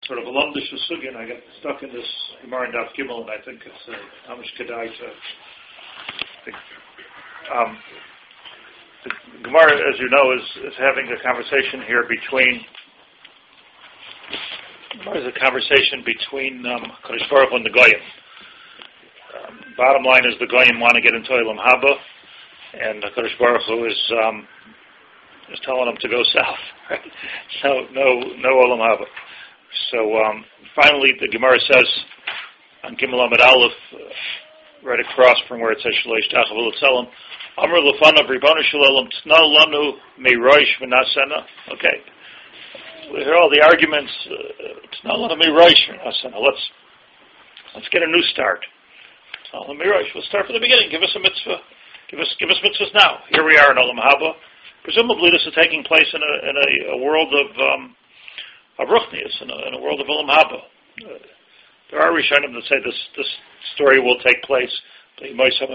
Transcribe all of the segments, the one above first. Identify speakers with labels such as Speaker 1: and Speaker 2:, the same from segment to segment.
Speaker 1: sort of a lumdish sugya, I got stuck in this Gemara and Daf Gimel, and I think it's Amish Kedai to think. The Gemara, as you know, is having a conversation here between Kodesh Baruch Hu and the Goyim. Bottom line is the Goyim want to get into Olam Haba, and Kodesh Baruch Hu is telling them to go south. Right? No Olam Haba. So finally, the Gemara says on Gimel Amud Aleph, right across from where it says Shalosh Tachav L'Tzelem, Amr Lefanav Ribbono Shel Olam Tna Lanu Meirosh V'Nasena. Okay, we hear all the arguments. Tna Lanu Meirosh V'Nasena. Let's get a new start. Tna Lanu Meirosh. We'll start from the beginning. Give us a mitzvah. Give us mitzvahs now. Here we are in Olam Haba. Presumably, this is taking place in a world of Ruchnius, in a world of Olam Haba. There are Rishonim that say this story will take place, but the Pashut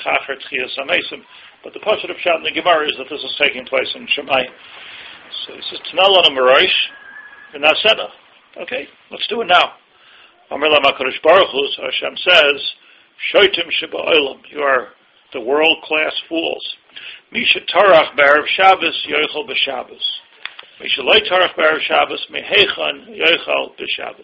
Speaker 1: of Pshat in the Gemara is that this is taking place in Shammai. So he says, Tna Lanu Meirosh V'Nasena. Okay, let's do it now. Amar Lam HaKadosh Baruch Hu, Hashem says, Shoitim Sheba'olam, you are the world-class fools. Misha Tarach B'Erev Shabbos Yoichel B'Shabbos. Misha Lo Tarach B'Erev Shabbos Mehechan Yoichel B'Shabbos.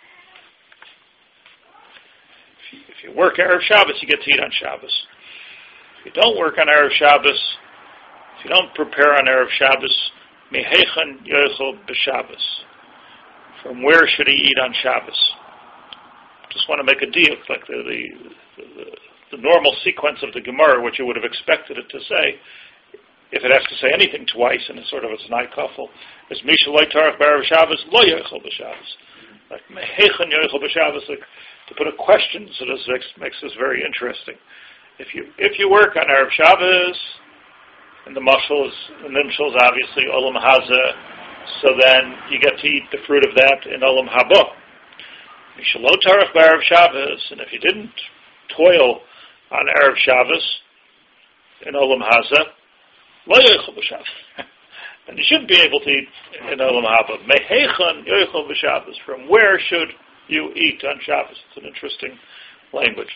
Speaker 1: If you work Erev Shabbos, you get to eat on Shabbos. If you don't work on Erev Shabbos, if you don't prepare on Erev Shabbos, Mehechan Yoichel B'Shabbos. From where should he eat on Shabbos? Just want to make a deal, like the normal sequence of the Gemara, which you would have expected it to say, if it has to say anything twice, and it's sort of a Tanai Kafel, is Misha Lo Tarach B'Erev Shabbos Lo Yoichel B'Shabbos. Like Mehechan Yoichel B'Shabbos, like, to put a question, so this makes this very interesting. If you work on Erev Shabbos, and the nimshal is obviously Olam Haza, so then you get to eat the fruit of that in Olam Haba. Misha Lo Tarach B'Erev Shabbos, and if you didn't toil on Erev Shabbos in Olam Haza, Lo Yoichel B'Shabbos. And you shouldn't be able to eat in Olam Haba. Mehechan Yoichel B'Shabbos. From where should you eat on Shabbos? It's an interesting language.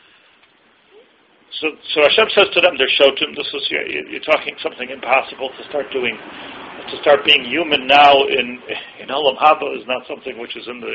Speaker 1: So Hashem says to them, they're shotim. This is you're talking something impossible to start doing. To start being human now in Olam Haba is not something which is in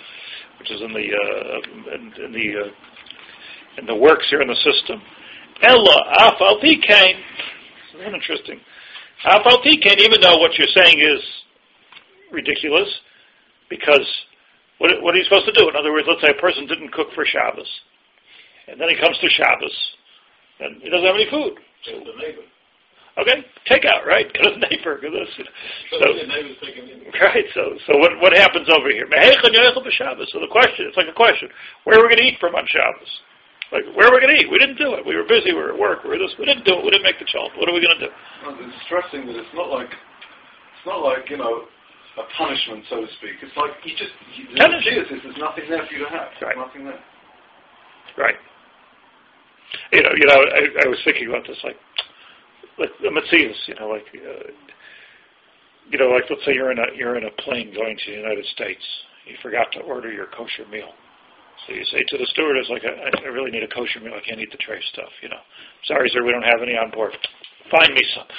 Speaker 1: the works here in the system. Ella af al pikein. It's very interesting. Af al pikein, even though what you're saying is ridiculous, because what are you supposed to do? In other words, let's say a person didn't cook for Shabbos, and then he comes to Shabbos, and he doesn't have any food.
Speaker 2: So the neighbor.
Speaker 1: Okay, take out, right? Go to the neighbor. Go this.
Speaker 2: The neighbor's taking in.
Speaker 1: Right. So what happens over here? So the question, it's like a question: where are we going to eat from on Shabbos? Like, where are we going to eat? We didn't do it. We were busy. We were at work. We didn't do it. We didn't make the challah. What are we going to do?
Speaker 2: Well, it's stressing that it's not like a punishment, so to speak. It's like there's nothing there for you to have.
Speaker 1: Right.
Speaker 2: Nothing there.
Speaker 1: Right. I was thinking about this, like the Matthias, like let's say you're in a plane going to the United States. You forgot to order your kosher meal. So you say to the stewardess, like, I really need a kosher meal. I can't eat the tray stuff, Sorry, sir, we don't have any on board. Find me some.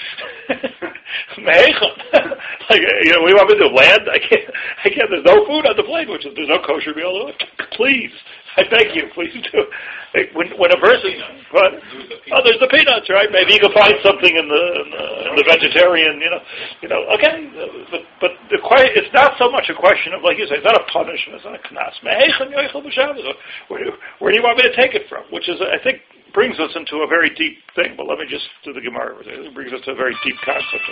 Speaker 1: We want me to land? I can't. There's no food on the plane, there's no kosher meal. Please, I beg you, please do. When a person, there's the peanuts, right? Maybe you can find something in the vegetarian, Okay, but it's not so much a question of, like you say, it's not a punishment, it's not a knas. Where do you want me to take it from? Which is, I think, brings us into a very deep thing. But let me just do the Gemara. It brings us to a very deep concept.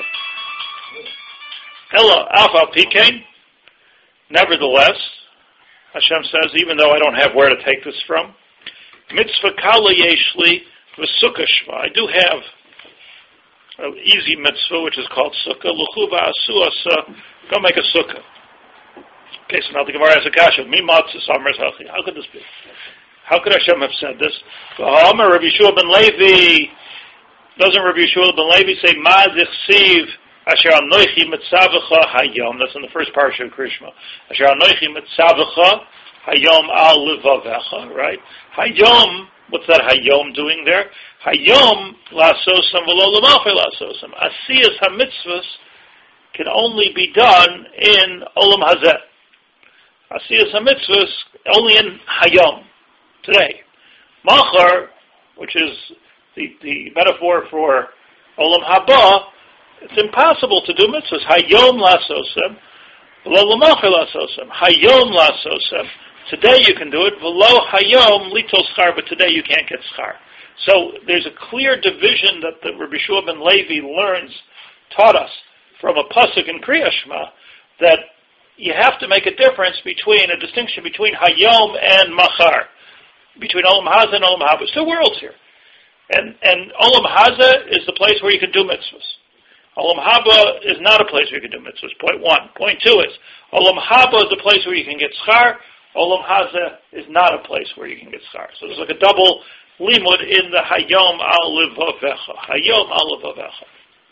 Speaker 1: Ella af al pikein. Nevertheless, Hashem says, even though I don't have where to take this from, mitzvah kala yeshli v'sukkah shva. I do have an easy mitzvah, which is called sukkah. L'chuva asu asa. Go make a sukkah. Okay, so now the Gemara has a kasha. How could this be? How could Hashem have said this? Rabbi Yeshua ben Levi, doesn't Rabbi Yeshua ben Levi say, Ma zichsiv Asher anoichi mitzavecha hayom. That's in the first parsha of Krishma. Asher anoichi mitzavecha hayom al levavecha. Right? Hayom. What's that hayom doing there? Hayom lasosam v'lo l'malchei lasosam. Asiyas hamitzvos can only be done in olam hazeh. Asiyas hamitzvos only in hayom, today. Machar, which is the metaphor for olam haba, it's impossible to do mitzvahs. Hayom lasosam, v'lo l'malchei lasosam. Hayom lasosam. Today you can do it. V'lo hayom litol schar, but today you can't get schar. So there's a clear division that the Rabbi Shua ben Levi taught us from a pasuk in Kriya Shema, that you have to make a distinction between hayom and machar, between olam hazeh and olam haba. There's two worlds here, and olam hazeh is the place where you can do mitzvahs. Olam haba is not a place where you can do mitzvahs. Point one. Point two is olam haba is a place where you can get schar. Olam hazeh is not a place where you can get schar. So there's like a double limud in the hayom al levavecha. Hayom al levavecha.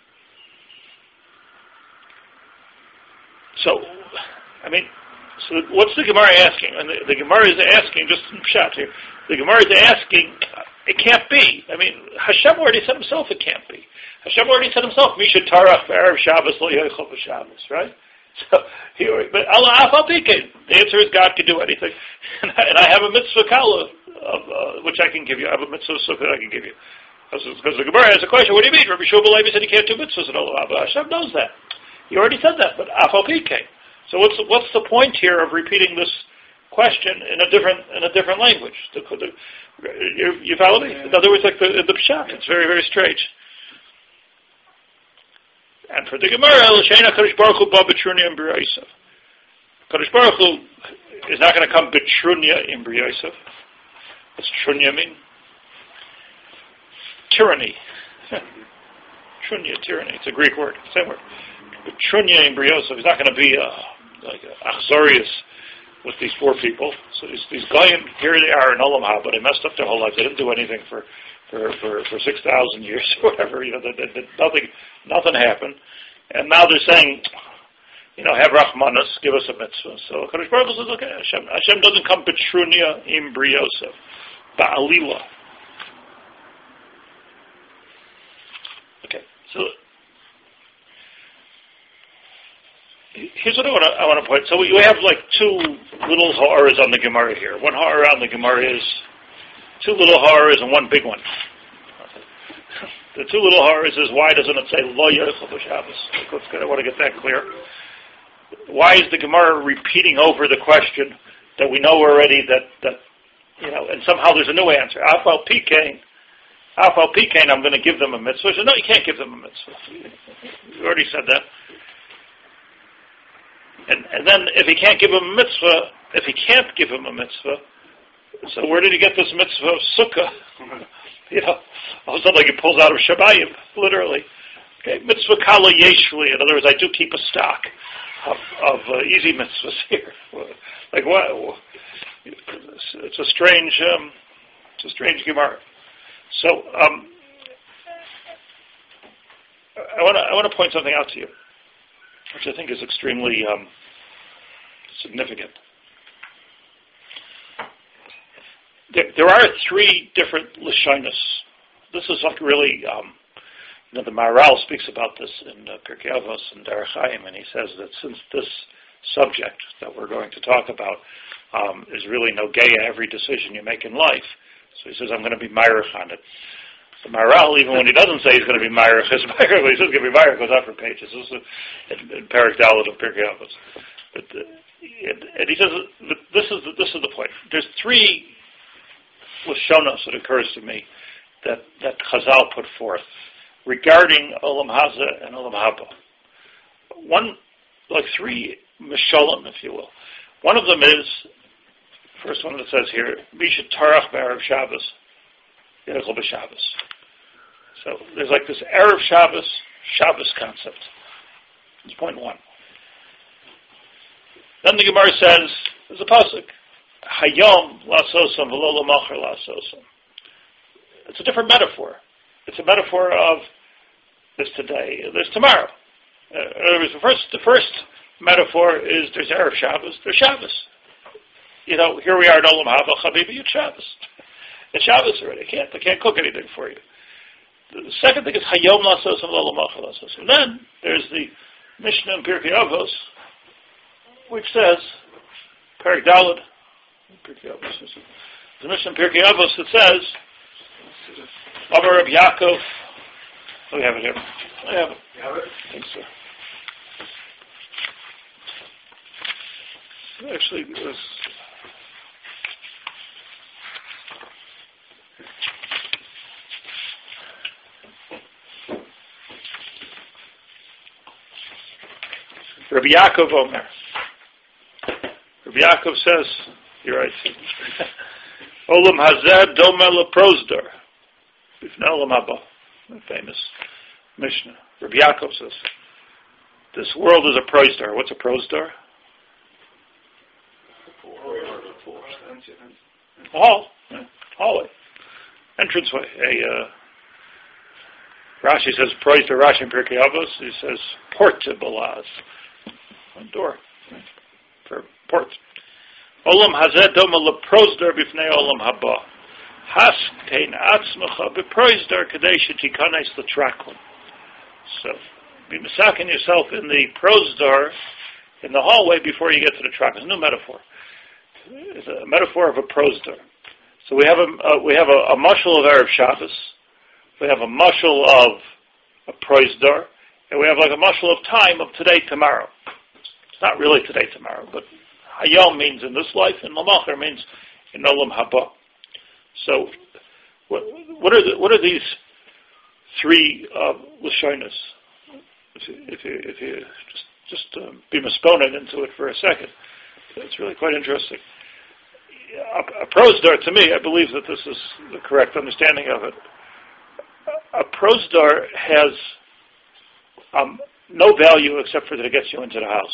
Speaker 1: So what's the Gemara asking? And the Gemara is asking, just some shot here, the Gemara is asking, it can't be. Hashem already said himself it can't be. Hashem already said himself, Misha Tarach Erev Shabbos Lo Yochel B'Shabbos, right? So, but Allah Afal Pikein, the answer is God can do anything. And I have a mitzvah kala, which I can give you. I have a mitzvah sukkah that I can give you. Because the Gemara has a question, what do you mean? Rabbi Shua ben Levi said he can't do mitzvahs in Olam Haba. Hashem knows that. He already said that, but Afal Pikein. So what's the point here of repeating this question in a different language? You follow me? In other words, like the pshat. It's very, very strange. And for the Gemara, L'sheina Kadosh Baruch Hu ba b'trunya in B'ri Yosef. Kadosh Baruch Hu is not going to come b'trunya in B'ri Yosef. What's trunya mean? Tyranny. Trunya, tyranny. It's a Greek word. Same word. B'trunya in B'ri Yosef. He's not going to be like achzorius with these poor people. So these goyim, here they are in Olam Haba, but they messed up their whole life. They didn't do anything for 6,000 years or whatever. Nothing happened. And now they're saying, have Rachmanas, give us a mitzvah. So Kadosh Baruch Hu says, okay, Hashem doesn't come Petrunia im B'ri Yosef, Ba'alila. Okay, so here's what I want to point. So we have like two little ha'aras on the Gemara here. One ha'ara on the Gemara is two little ha'aras and one big one. The two little ha'aras is, why doesn't it say Lo Yochel B'Shabbos? I want to get that clear. Why is the Gemara repeating over the question that we know already that and somehow there's a new answer? Afal Pikein, I'm going to give them a mitzvah. So, no, you can't give them a mitzvah. You already said that. And then if he can't give him a mitzvah, so where did he get this mitzvah of sukkah? All of a sudden like he pulls out of Shabayim, literally. Okay, mitzvah kala yeshli. In other words, I do keep a stock of easy mitzvahs here. Like what? It's a strange Gemara. So I want to point something out to you, which I think is extremely significant. There are three different Lashonos. This is like really, the Maharal speaks about this in Pirkei Avos and Derech Chaim, and he says that since this subject that we're going to talk about is really nogeya every decision you make in life, so he says, I'm going to be Meirich on it. So Maharal, even when he doesn't say he's going to be Meirich, he says he's going to be Meirich, goes on for pages. This is in Perek Dalet of Pirkei Avos. And he says, this is the point. There's three Lashonos, it occurs to me, that Chazal put forth regarding Olam Hazeh and Olam Haba. One, like three Mishalim, if you will. One of them is, first one that says here, Misha Tarach B'Erev Shabbos, Yochel B'Shabbos. So there's like this Erev Shabbos concept. That's point one. Then the Gemara says, there's a pasuk, Hayom lasosam v'lo l'machar lasosam. It's a different metaphor. It's a metaphor of there's today, there's tomorrow. In other words, the first metaphor is there's Erev Shabbos, there's Shabbos. Here we are in Olam Haba, Chabibi, it's Shabbos. It's Shabbos already. I can't cook anything for you. The second thing is Hayom Lasos and Olam Haba Lasos. And then there's the Mishnah in Pirkei Avos, which says, Perek Daled, the Mishnah in Pirkei Avos that says, Amar Reb Yaakov, we have it here. I have it.
Speaker 2: You have it?
Speaker 1: I think so. Actually, it was... Rabbi Yaakov Omer. Rabbi Yaakov says, you're right, Olam Hazeh Domeh LeProsdor. Bifnei Olam Haba. The famous Mishnah. Rabbi Yaakov says, this world is a prosdor. What's a prosdor? A hall. Hallway. Entranceway. Rashi says prosdor. Rashi in Pirkei Avos, he says portabalaz. A door. For port. Olam hazeh domeh leprosdor b'fnei olam haba. Haskein atzmecha b'prosdor kadei shetikanes l'traklin. So, be misakin yourself in the prosdor, in the hallway before you get to the traklin. It's a new metaphor. It's a metaphor of a prosdor. So we have a mashal of Erev Shabbos. We have a mashal of a prosdor. And we have like a mashal of time of today, tomorrow. It's not really today, tomorrow, but Hayom means in this life, and Lamacher means in Olam Haba. So, what are these three Lashonos? If you just be misponen into it for a second, it's really quite interesting. A prosdor, to me, I believe that this is the correct understanding of it. A prosdor has no value except for that it gets you into the house.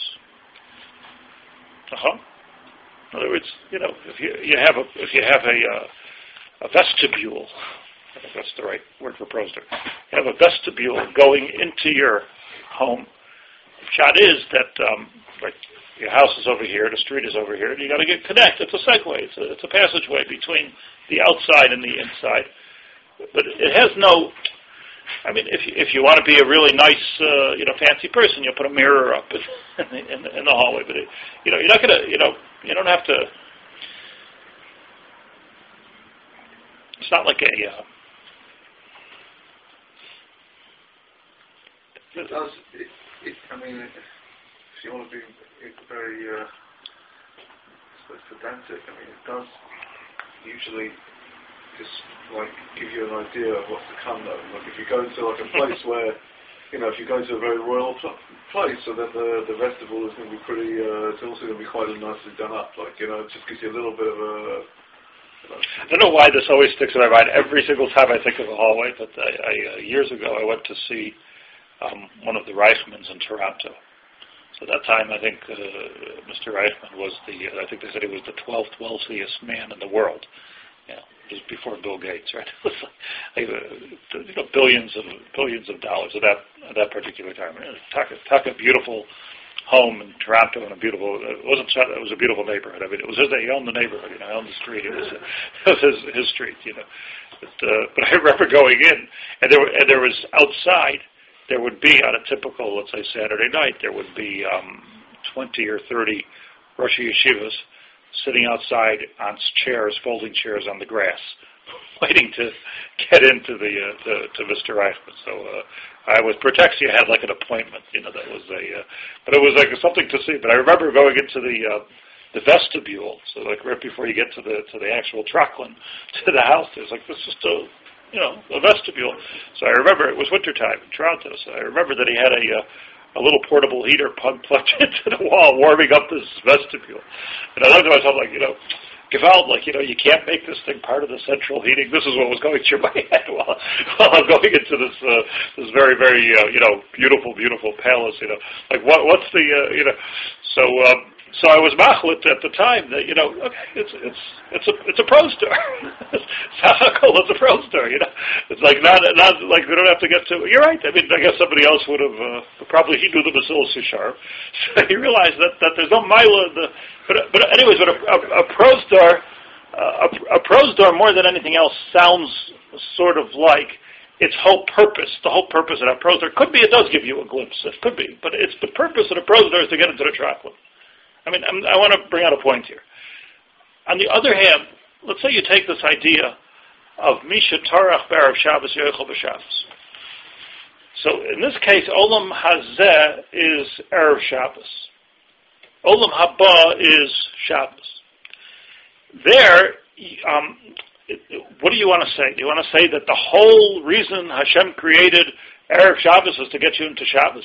Speaker 1: In other words, if you have a vestibule, I think that's the right word for prosdor. You have a vestibule going into your home. The shot is that your house is over here, the street is over here, and you got to get connected. It's a segue. It's a passageway between the outside and the inside. But it has no. I mean, if you want to be a really nice, fancy person, you'll put a mirror up in the hallway. But you're not gonna, you don't have to. It's not like a.
Speaker 2: It does. I mean, if you want to be very pedantic, I mean, it does usually just like give you an idea of what's to come though. Like if you go to like a place where, if you go to a very royal place, so then the vestibule is going to be pretty, it's also going to be quite nicely done up. Like, it just gives you a little bit of a...
Speaker 1: I don't know why this always sticks in my mind every single time I think of a hallway, but years ago I went to see one of the Reichmans in Toronto. So at that time I think Mr. Reichman was I think they said he was the 12th wealthiest man in the world. Just before Bill Gates, right? It was like billions of dollars at that particular time. Talk a beautiful home in Toronto and it was a beautiful neighborhood. I mean, it was he owned the neighborhood, he owned the street. It was his street, But I remember going in, and there was outside. There would be on a typical, let's say Saturday night, there would be 20 or 30 Rosh Yeshivas sitting outside on chairs, folding chairs on the grass, waiting to get into to Mr. Reichman. So I was Protexia had like an appointment, that was but it was like something to see. But I remember going into the vestibule, so like right before you get to the actual traklin to the house, there's like this just a vestibule. So I remember it was wintertime in Toronto, so I remember that he had a little portable heater plugged into the wall, warming up this vestibule. And I thought to myself, Gewalt, you can't make this thing part of the central heating. This is what was going through my head while I'm going into this very, very, beautiful, beautiful palace, what's the, so So I was machlit at the time that okay, it's a pro store. It's a pro store. It's like not like we don't have to get to. You're right. I mean, I guess somebody else would have probably he knew the Mesilas Yesharim, so he realized that there's no mila. But anyways, a pro store, a pro store more than anything else sounds sort of like its whole purpose. The whole purpose of that pro store could be it does give you a glimpse. It could be, but it's the purpose of the pro store is to get into the chocolate. I mean, I want to bring out a point here. On the other hand, let's say you take this idea of Misha Tarach B'Erev Shabbos Yochel B'Shabbos. So in this case, Olam Hazeh is Erev Shabbos. Olam Haba is Shabbos. There, what do you want to say? Do you want to say that the whole reason Hashem created Erev Shabbos was to get you into Shabbos?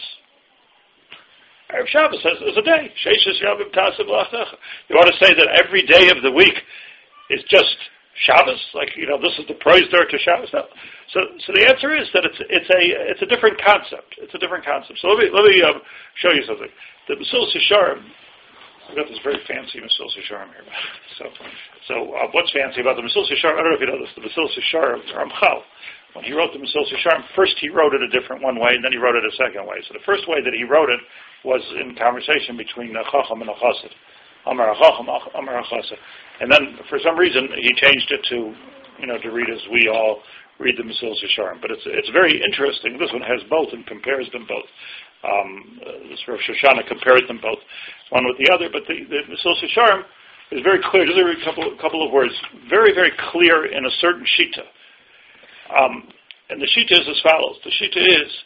Speaker 1: Erev Shabbos is a day. Sheishes Yavim Tasim Lachtecha. You want to say that every day of the week is just Shabbos? Like, this is the praise there to Shabbos? No. So the answer is that it's a different concept. It's a different concept. So let me show you something. The Mesilas Yesharim, I've got this very fancy Mesilas Yesharim here. So what's fancy about the Mesilas Yesharim? I don't know if you know this. The Mesilas Yesharim, Ramchal, when he wrote the Mesilas Yesharim, first he wrote it a different one way, and then he wrote it a second way. So the first way that he wrote it was in conversation between a Chacham and a Chassid. Amar HaChacham, Amar HaChassid. And then, for some reason, he changed it to read as we all read the Mesilas Yesharim. But it's very interesting. This one has both and compares them both. This Rav Shoshana compared them both, one with the other. But the Mesilas Yesharim is very clear. Just a couple of words. Very, very clear in a certain shita. And the shita is as follows. The shita is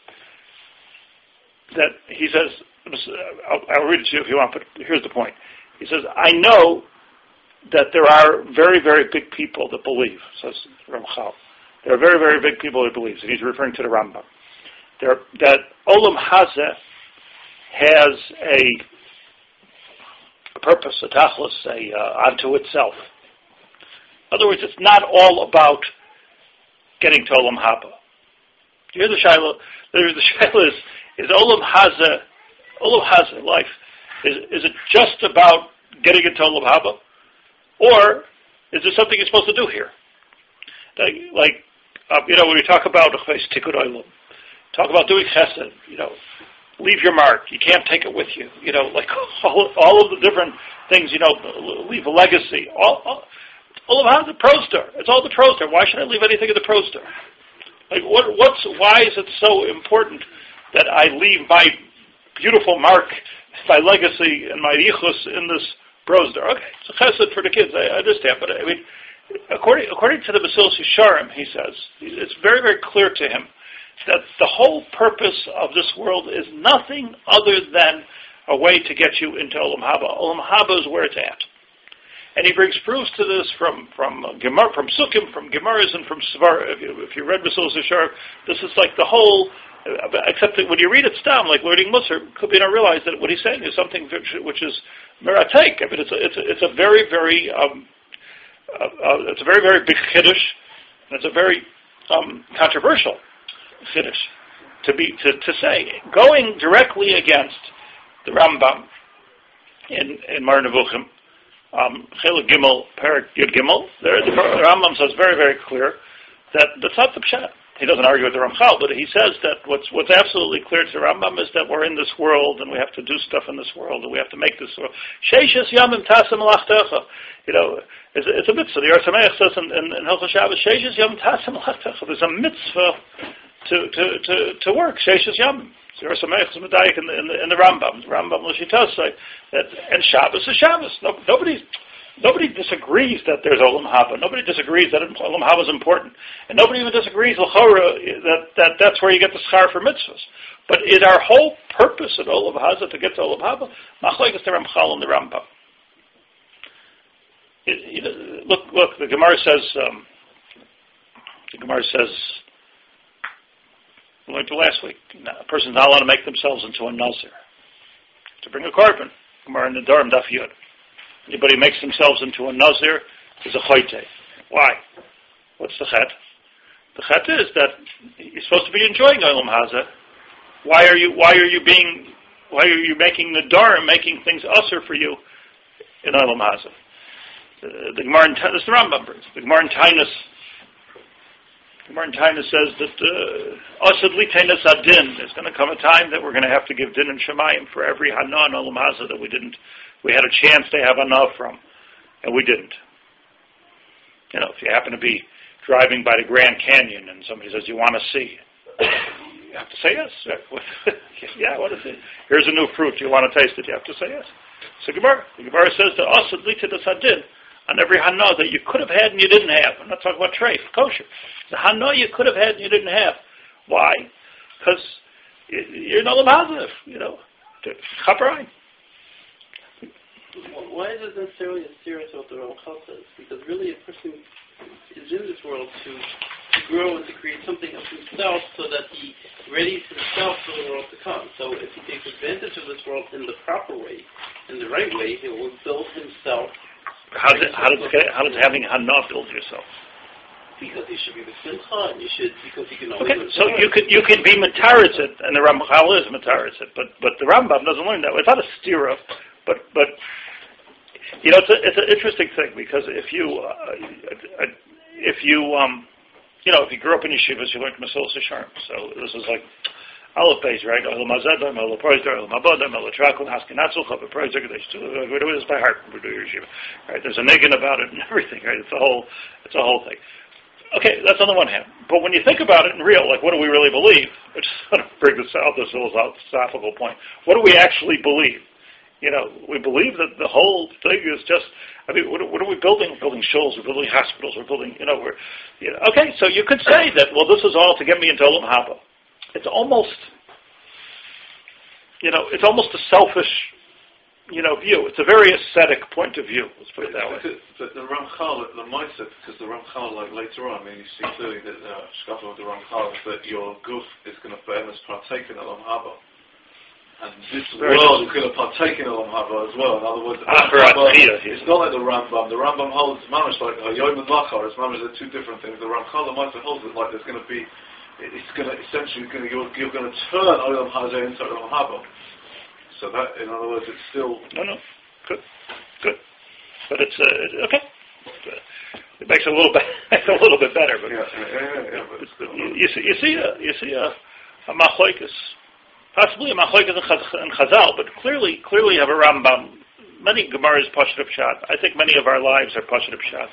Speaker 1: that he says, I'll read it to you if you want, but here's the point. He says, I know that there are very, very big people that believe, says Ramchal. There are very, very big people that believe, and he's referring to the Rambam. That Olam Hazeh has a purpose, a tachlis, unto itself. In other words, it's not all about getting to Olam Haba. Do you hear the Shaila? The Shaila is Olam Hazeh life. Is it just about getting into Olam Haba? Or is there something you're supposed to do here? When we talk about Tikkun Olam, talk about doing chesed, leave your mark. You can't take it with you. All of the different things, leave a legacy. Olam Haba, the pro store. It's all the pro store. Why should I leave anything in the pro store? Why is it so important that I leave my beautiful mark, my legacy, and my yichus in this pro store? Okay, it's a chesed for the kids. I understand, but I mean, according to the Mesilas Yesharim, he says it's very, very clear to him that the whole purpose of this world is nothing other than a way to get you into Olam Haba. Olam Haba is where it's at. And he brings proofs to this from Gemara, from Sukkim, from Gemaras, and from Svar. If you read Mesilas Yesharim, this is like the whole. Except that when you read it stam, like learning Musar, you don't realize that what he's saying is something which is meratek. I mean, it's a very, very it's a very, very big chiddush, and it's a very controversial chiddush to say, going directly against the Rambam in Mar Nevuchim, Chelik Gimel, Perik Yud Gimel. The Rambam says very, very clear that that's not the pshat. He doesn't argue with the Ramchal, but he says that what's absolutely clear to the Rambam is that we're in this world and we have to do stuff in this world and we have to make this world. Sheishes yamim tasem lachtecha. It's a mitzvah. The Ohr Sameach says in Hilchos Shabbos, Sheishes yamim tasem lachtecha. There's a mitzvah to work. Sheishes yamim. The Ohr Sameach is medayik in the Rambam. The Rambam L'Shitas say that, and Shabbos is Shabbos. Nobody disagrees that there's Olam Haba. Nobody disagrees that Olam Haba is important. And nobody even disagrees, l'chora, that's where you get the schar for mitzvahs. But is our whole purpose at Olam Haba to get to Olam Haba? Machlokes the Ramchal and the Rambam. Look, the Gemara says, we went to last week, a person's not allowed to make themselves into a nazir. To bring a korban, Gemara in the Durham Daf Yud. Anybody makes themselves into a nazir is a choyte. Why? What's the chet? The chet is that you're supposed to be enjoying Olam Hazeh. Why are you Why are you making the door and making things usher for you in Olam Hazeh? The Gemara in Tainus, the Rambam brings. The Gemara in Tainus says that Asad li Tainus adin. There's going to come a time that we're going to have to give din and shemayim for every hana in Olam Hazeh that we didn't. We had a chance to have hana from, and we didn't. You know, if you happen to be driving by the Grand Canyon and somebody says, "You want to see?" You have to say yes. Yeah, what is it? Here's a new fruit. You want to taste it? You have to say yes. So the Gemara says to Asad li Tainus adin. On every hana that you could have had and you didn't have. I'm not talking about treif, kosher. The hana you could have had and you didn't have. Why? Because you're in Olam Hazeh, you know. Chaperayim.
Speaker 3: Why is it necessarily as serious what the Ramchal says? Because really a person is in this world to grow and to create something of himself so that he readies himself for the world to come. So if he takes advantage of this world in the proper way, in the right way, he will build himself.
Speaker 1: How does having hana build yourself?
Speaker 3: Because you should be the simcha, and you should, because you can always.
Speaker 1: Okay, so you could be matarizit, and the Ramchal is matarizit, but the Rambam doesn't learn that way. It's not a stira, but you know, it's an interesting thing because if you grew up in yeshivas, you learned Mesilas Yesharim. So this is like Aleph Beis, right? Olam Hazeh, Olam Proizer, Olam Haba, Olam Trakul, Haskinatzel, Chav Proizer. We do this by heart. We do yeshiva, right? There's a niggin about it and everything, right? It's a whole thing. Okay, that's on the one hand. But when you think about it in real, like, what do we really believe? I just want to bring this out, this philosophical point. What do we actually believe? You know, we believe that the whole thing is just. I mean, what are we building? We're building shuls. We're building hospitals. We're building. Okay. So you could say that. Well, this is all to get me into Olam Haba. It's almost a selfish, view. It's a very ascetic point of view. Let's put it that way.
Speaker 2: But the Ramchal, the mindset, because the Ramchal, like later on, you see clearly that the shkafah of the Ramchal is that your guf is going to behemoth partake in Olam Haba, and this world is going to partake in Olam Haba as well. In other words, it's not like the Rambam. The Rambam holds mamish like Hayom and Machar. It's mamish are two different things. The Ramchal, the mindset holds it like there's going to be. It's going to essentially you're going to turn Olam Hazeh into Olam Haba. So that, in other words, it's still
Speaker 1: no, good, but it's okay. It makes it a little bit better. But
Speaker 2: yeah.
Speaker 1: You see a machlokes, possibly a machlokes in Chazal, but clearly you have a Rambam. Many Gemaras Pashut Pshat. I think many of our lives are Pashut Pshat.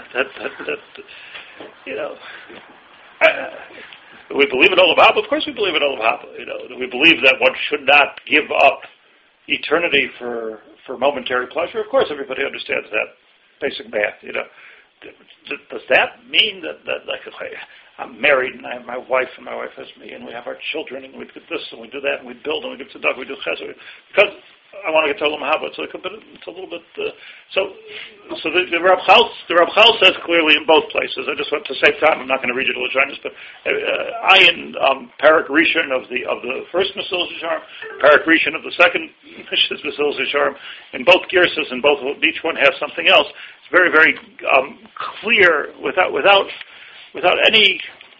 Speaker 1: We believe in Olam Haba. Of course we believe in Olam Haba. We believe that one should not give up eternity for momentary pleasure. Of course everybody understands that basic math. Does that mean that like, I'm married and I have my wife and my wife has me and we have our children and we do this and we do that and we build and we give tzedakah, we do chesed, because I want to get to Olam Haba. It's a little bit. So the Ramchal says clearly in both places. I just want to save time. I'm not going to read you the Lashonos, but in Parak Rishon of the first Mesilas Yesharim, Parak Rishon of the second Mesilas Yesharim, in both Girsas, and each one has something else. It's very, very clear without any.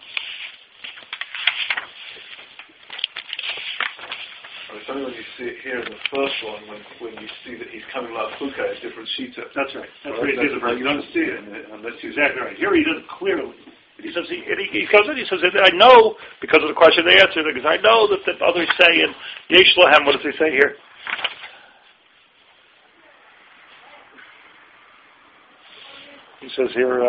Speaker 2: It's only when you see it here in the first one, when you see that he's coming like Chukah, a different shita.
Speaker 1: That's right. That's what he says. You don't see it, and that's exactly right. Here he does it clearly. He says he goes in. He says, I know, because of the question they answered, because I know that others say in Yesh Lahem. What does he say here? He says here.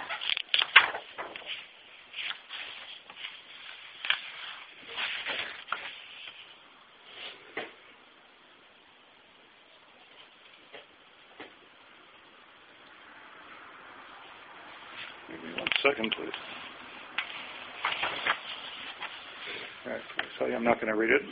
Speaker 1: Second, please. All right, so I'm not going to read it.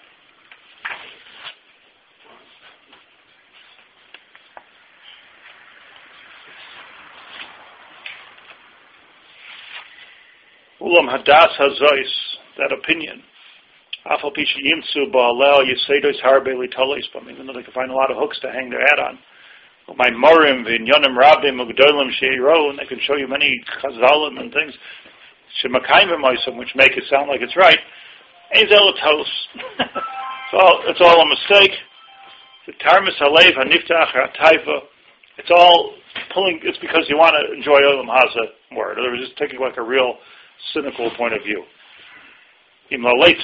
Speaker 1: Ulam hadas hazois, that opinion. Afal pisha yimtzu ba'alel yisedos harbe litolis, but even though they can find a lot of hooks to hang their hat on. My morim v'inyonim rabim ugdolim sheiro, and they can show you many chazalim and things shemakayim v'moisam, which make it sound like it's right. Ein zelatos. It's all a mistake. The tarmis halev haniftach hataiva. It's all pulling. It's because you want to enjoy Olam Haza more. In other words, just taking like a real cynical point of view. Anyways,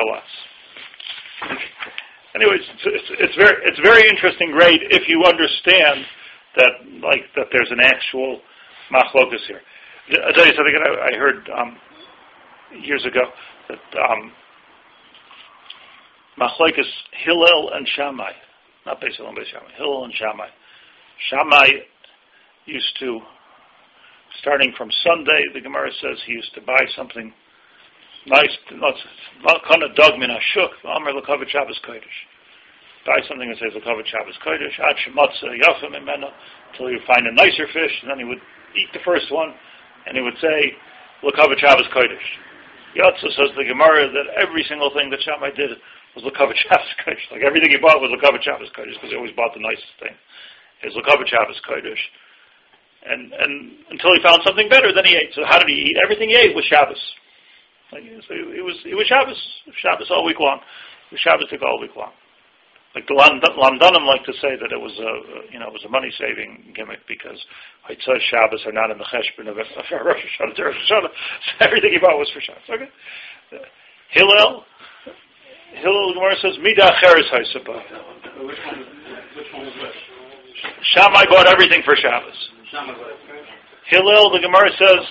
Speaker 1: it's very interesting grade if you understand that there's an actual machlokus here. I'll tell you something that I heard years ago that machlokus Hillel and Shammai, not Beis Hillel and Beis Shammai, Hillel and Shammai. Shammai used to, starting from Sunday, the Gemara says he used to buy something nice, not kind of dog min hashuk, Amar l'kavod Shabbos Kodesh. Buy something that says l'kavod Shabbos Kodesh, ad shemotza yafa mimena, until he would find a nicer fish, and then he would eat the first one, and he would say l'kavod Shabbos Kodesh. Yotza says the Gemara that every single thing that Shammai did was l'kavod Shabbos Kodesh. Like everything he bought was l'kavod Shabbos Kodesh, because he always bought the nicest thing. His l'kavod Shabbos Kodesh. And until he found something better, then he ate. So how did he eat? Everything he ate was Shabbos. So it was Shabbos all week long. It was Shabbos all week long. Like the Lamdanim like to say that it was a money saving gimmick because Haitzah Shabbos are not in the cheshbon of Rosh Hashanah. So everything he bought was for Shabbos. Okay. Hillel Gemara says Midah Cheres Haisabah.
Speaker 4: Which one was which?
Speaker 1: Shammai bought everything for Shabbos. Hillel, the Gemara says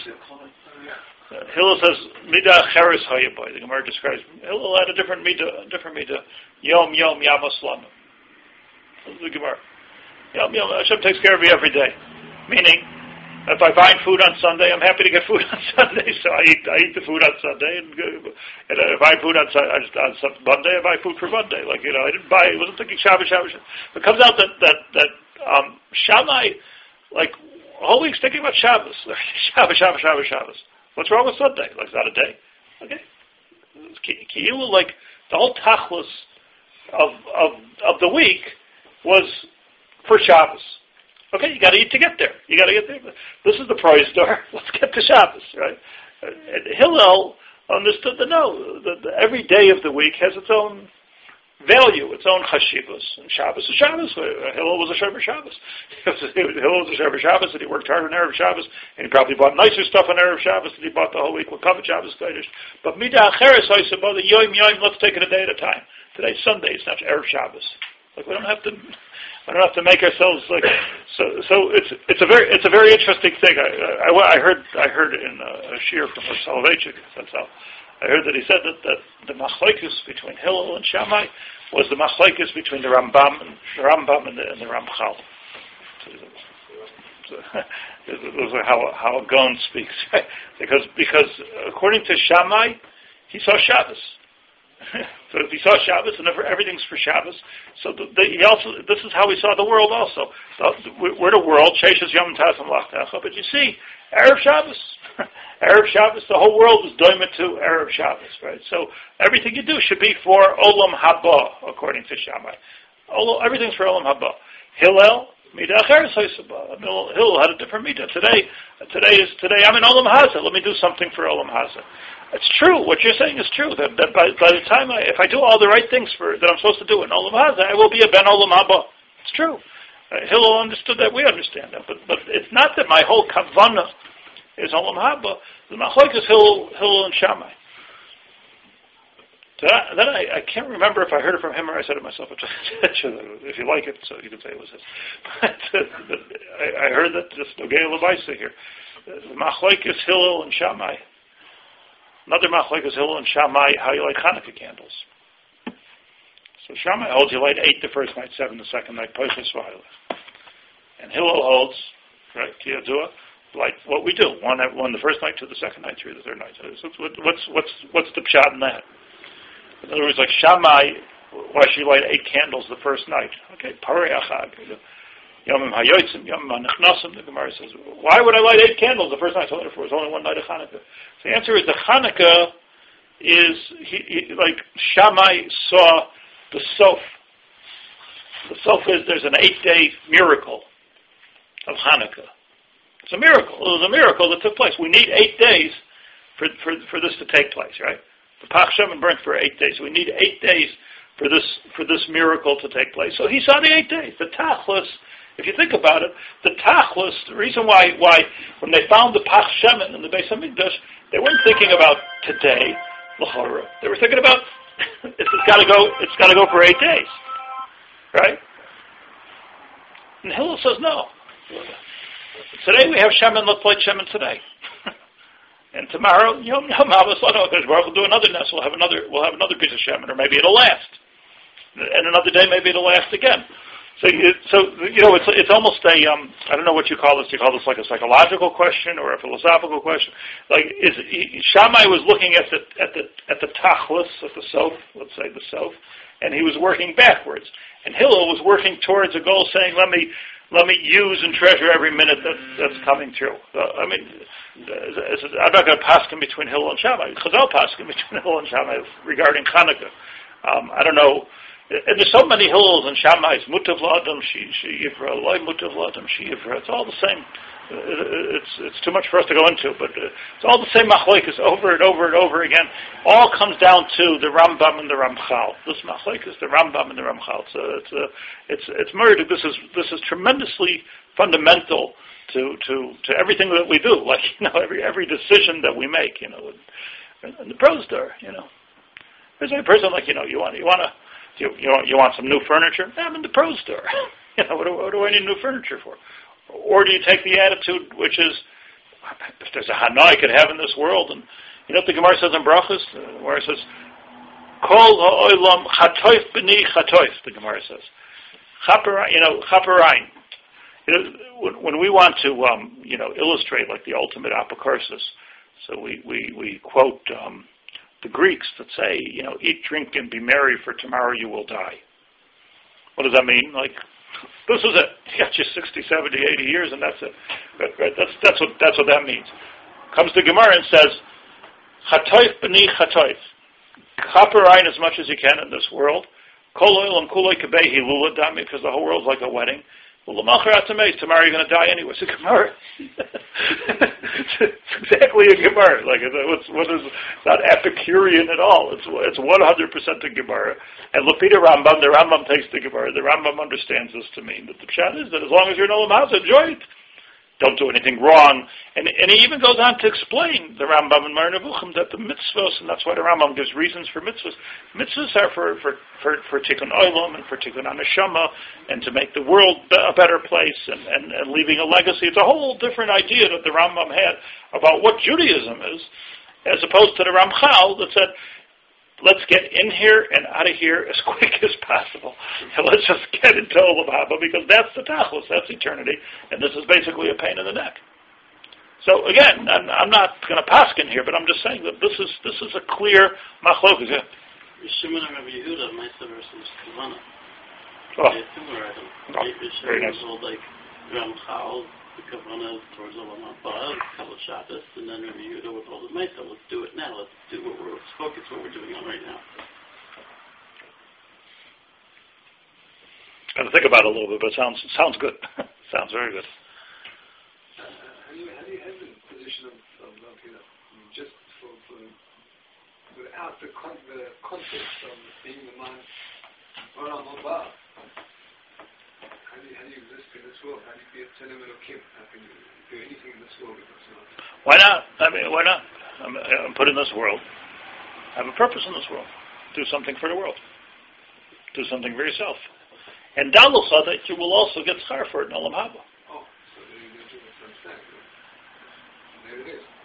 Speaker 1: Midah Cheres Hayabai. The Gemara describes Hillel had a different midah. Yom Yamas Lama. The Gemara. Yom Hashem takes care of me every day. Meaning, if I find food on Sunday, I'm happy to get food on Sunday. So I eat the food on Sunday, and if I buy food on Monday, I buy food for Monday. I wasn't thinking Shabbos. It comes out that Shammai, a whole week's thinking about Shabbos. Shabbos. What's wrong with Sunday? It's not a day. Okay. Ki'ilu, the whole tachlis of the week was for Shabbos. Okay, you got to eat to get there. This is the prize store. Let's get to Shabbos, right? And Hillel understood that every day of the week has its own value, its own chashivos. And Shabbos is Shabbos. Hillel was a Shomer Shabbos. Hillel was a Shomer Shabbos, and he worked hard on Erev Shabbos, and he probably bought nicer stuff on Erev Shabbos than he bought the whole week with Kavod Shabbos Kodesh. But Midah Cheres Haisabah, the Yom, let's take it a day at a time. Today's Sunday, it's not Erev Shabbos. We don't have to make ourselves so. It's a very interesting thing. I heard in a shiur from Soloveitchik. That's how I heard that he said that the machlokes between Hillel and Shammai was the machlokes between the Rambam and the Ramchal. So, those are how a Gaon speaks, right? Because according to Shammai, he saw Shabbos. So if he saw Shabbos and everything's for Shabbos, so this is how he saw the world also. We're the world, Sheshes Yom Tazim Lachtecha, but you see, Erev Shabbos, the whole world is doimah to Erev Shabbos, right? So everything you do should be for Olam Haba, according to Shammai. Everything's for Olam Haba. Hillel, Midah Cheres Haisabah. Hillel had a different midah. Today I'm in Olam Haza. Let me do something for Olam Haza. It's true. What you're saying is true. That by the time if I do all the right things that I'm supposed to do in Olam Haza, I will be a Ben Olam Haba. It's true. Hillel understood that. We understand that. But it's not that my whole kavanah is Olam Haba. The machlokes is Hillel and Shammai. Then I can't remember if I heard it from him or I said it myself. If you like it, so you can say it was his. But I heard that just Nogei L'Baisa here. The machlokes is Hillel and Shammai. Another machlokes is Hillel and Shammai, how you light Hanukkah candles. So Shammai holds you light 8 the first night, 7 the second night, Poshes V'Hailech. And Hillel holds, right, Kiyadua, like what we do, one the first night, 2 the second night, 3 the third night. So what's the pshat in that? In other words, like Shammai, why should you light 8 candles the first night? Okay, Parei Achag. Yomim Hayotzim, Yomim HaNechnasim, the Gemara says, why would I light 8 candles the first night? So it was only one night of Hanukkah. So the answer is the Hanukkah is, like Shammai saw the Sof. The Sof is there's an 8-day miracle of Hanukkah. It's a miracle. It was a miracle that took place. We need 8 days for this to take place, right? The Pach Shemen burnt for 8 days. We need 8 days for this miracle to take place. So he saw the 8 days. The tachlis, if you think about it, the tachlis, the reason why when they found the Pach Shemen in the Beis Hamikdash, they weren't thinking about today, l'chora. They were thinking about it's got to go for 8 days, right? And Hillel says no. Today we have Shemen. Let's light Shemen today. And tomorrow, Yom Havas Baruch will do another nest. We'll have another piece of Shemen, or maybe it'll last. And another day, maybe it'll last again. So it's almost a I don't know what you call this. You call this like a psychological question or a philosophical question. Like Shammai was looking at the tachlis, at the sof, let's say the sof, and he was working backwards. And Hillel was working towards a goal, saying, let me use and treasure every minute that's coming through. I'm not going to paskin between Hillel and Shammai. Chazal paskin between Hillel and Shammai regarding Hanukkah. I don't know. And there's so many Hillels and Shammais. Mutav l'adam she'yivra, loy mutav l'adam she'yivra. It's all the same. It's too much for us to go into, but it's all the same machlokes over and over and over again. All comes down to the Rambam and the Ramchal. This machlokes, the Rambam and the Ramchal. It's murder. This is tremendously fundamental to everything that we do. Like every decision that we make. And the pros there. There's a person like you want some new furniture? I'm in the pro store. What do I need new furniture for? Or do you take the attitude which is, if there's a hana I could have in this world, and what the Gemara says in Brachos? The Gemara says, Kol ha'olam chatoif b'ni chatoif, the Gemara says. Chaparain. When we want to, illustrate like the ultimate apocarsis, so we quote the Greeks that say, eat, drink, and be merry, for tomorrow you will die. What does that mean? Like, this is it. You got your 60, 70, 80 years, and that's it. Right? That's what that means. Comes the Gemara and says, Chatoif b'ni chatoif. Chaparain as much as you can in this world. Kol olam kuloi kabehi lula dami, because the whole world's like a wedding. Well, tomorrow you're going to die anyway. It's a Gemara. It's exactly a Gemara. Like it's not Epicurean at all. It's 100% a Gemara. And Lapida Rambam, the Rambam takes the Gemara. The Rambam understands this to mean that the pshat is that as long as you're in Olam Hazeh, enjoy it. Don't do anything wrong. And he even goes on to explain, the Rambam and Mar Nevuchim, that the mitzvos, and that's why the Rambam gives reasons for mitzvos. Mitzvos are for tikkun olam and for tikkun haneshama, and to make the world a better place and leaving a legacy. It's a whole different idea that the Rambam had about what Judaism is, as opposed to the Ramchal that said, let's get in here and out of here as quick as possible. And let's just get into Olam Haba, because that's the tachlis, that's eternity, and this is basically a pain in the neck. So again, I'm not going to paskin here, but I'm just saying that this is a clear machlokas. Yeah.
Speaker 3: Shimon and Rabbi Yehuda, Ma'aser versus Kavana.
Speaker 1: Oh.
Speaker 3: Similar item.
Speaker 1: Very nice.
Speaker 3: Like Ramchal, the Kavana towards Olam Haba, Kabbalah Shabbos, and then Rabbi Yehuda with all the Ma'aser. Let's do it now. Let's do what we're focused what we're doing on right now.
Speaker 1: I have to think about it a little bit, but it sounds good. Sounds very good.
Speaker 2: How do you have the position of just for without the context of being the man Olam Haba? How do you exist in this world? How do you be a Tzelem Elokim? How can you do anything in this world?
Speaker 1: Why not? Why not? I'm put in this world. I have a purpose in this world. Do something for the world. Do something for yourself. And dalucha, that you will also get schar for it in Olam Haba.
Speaker 2: Oh, so then you do understand. There it is.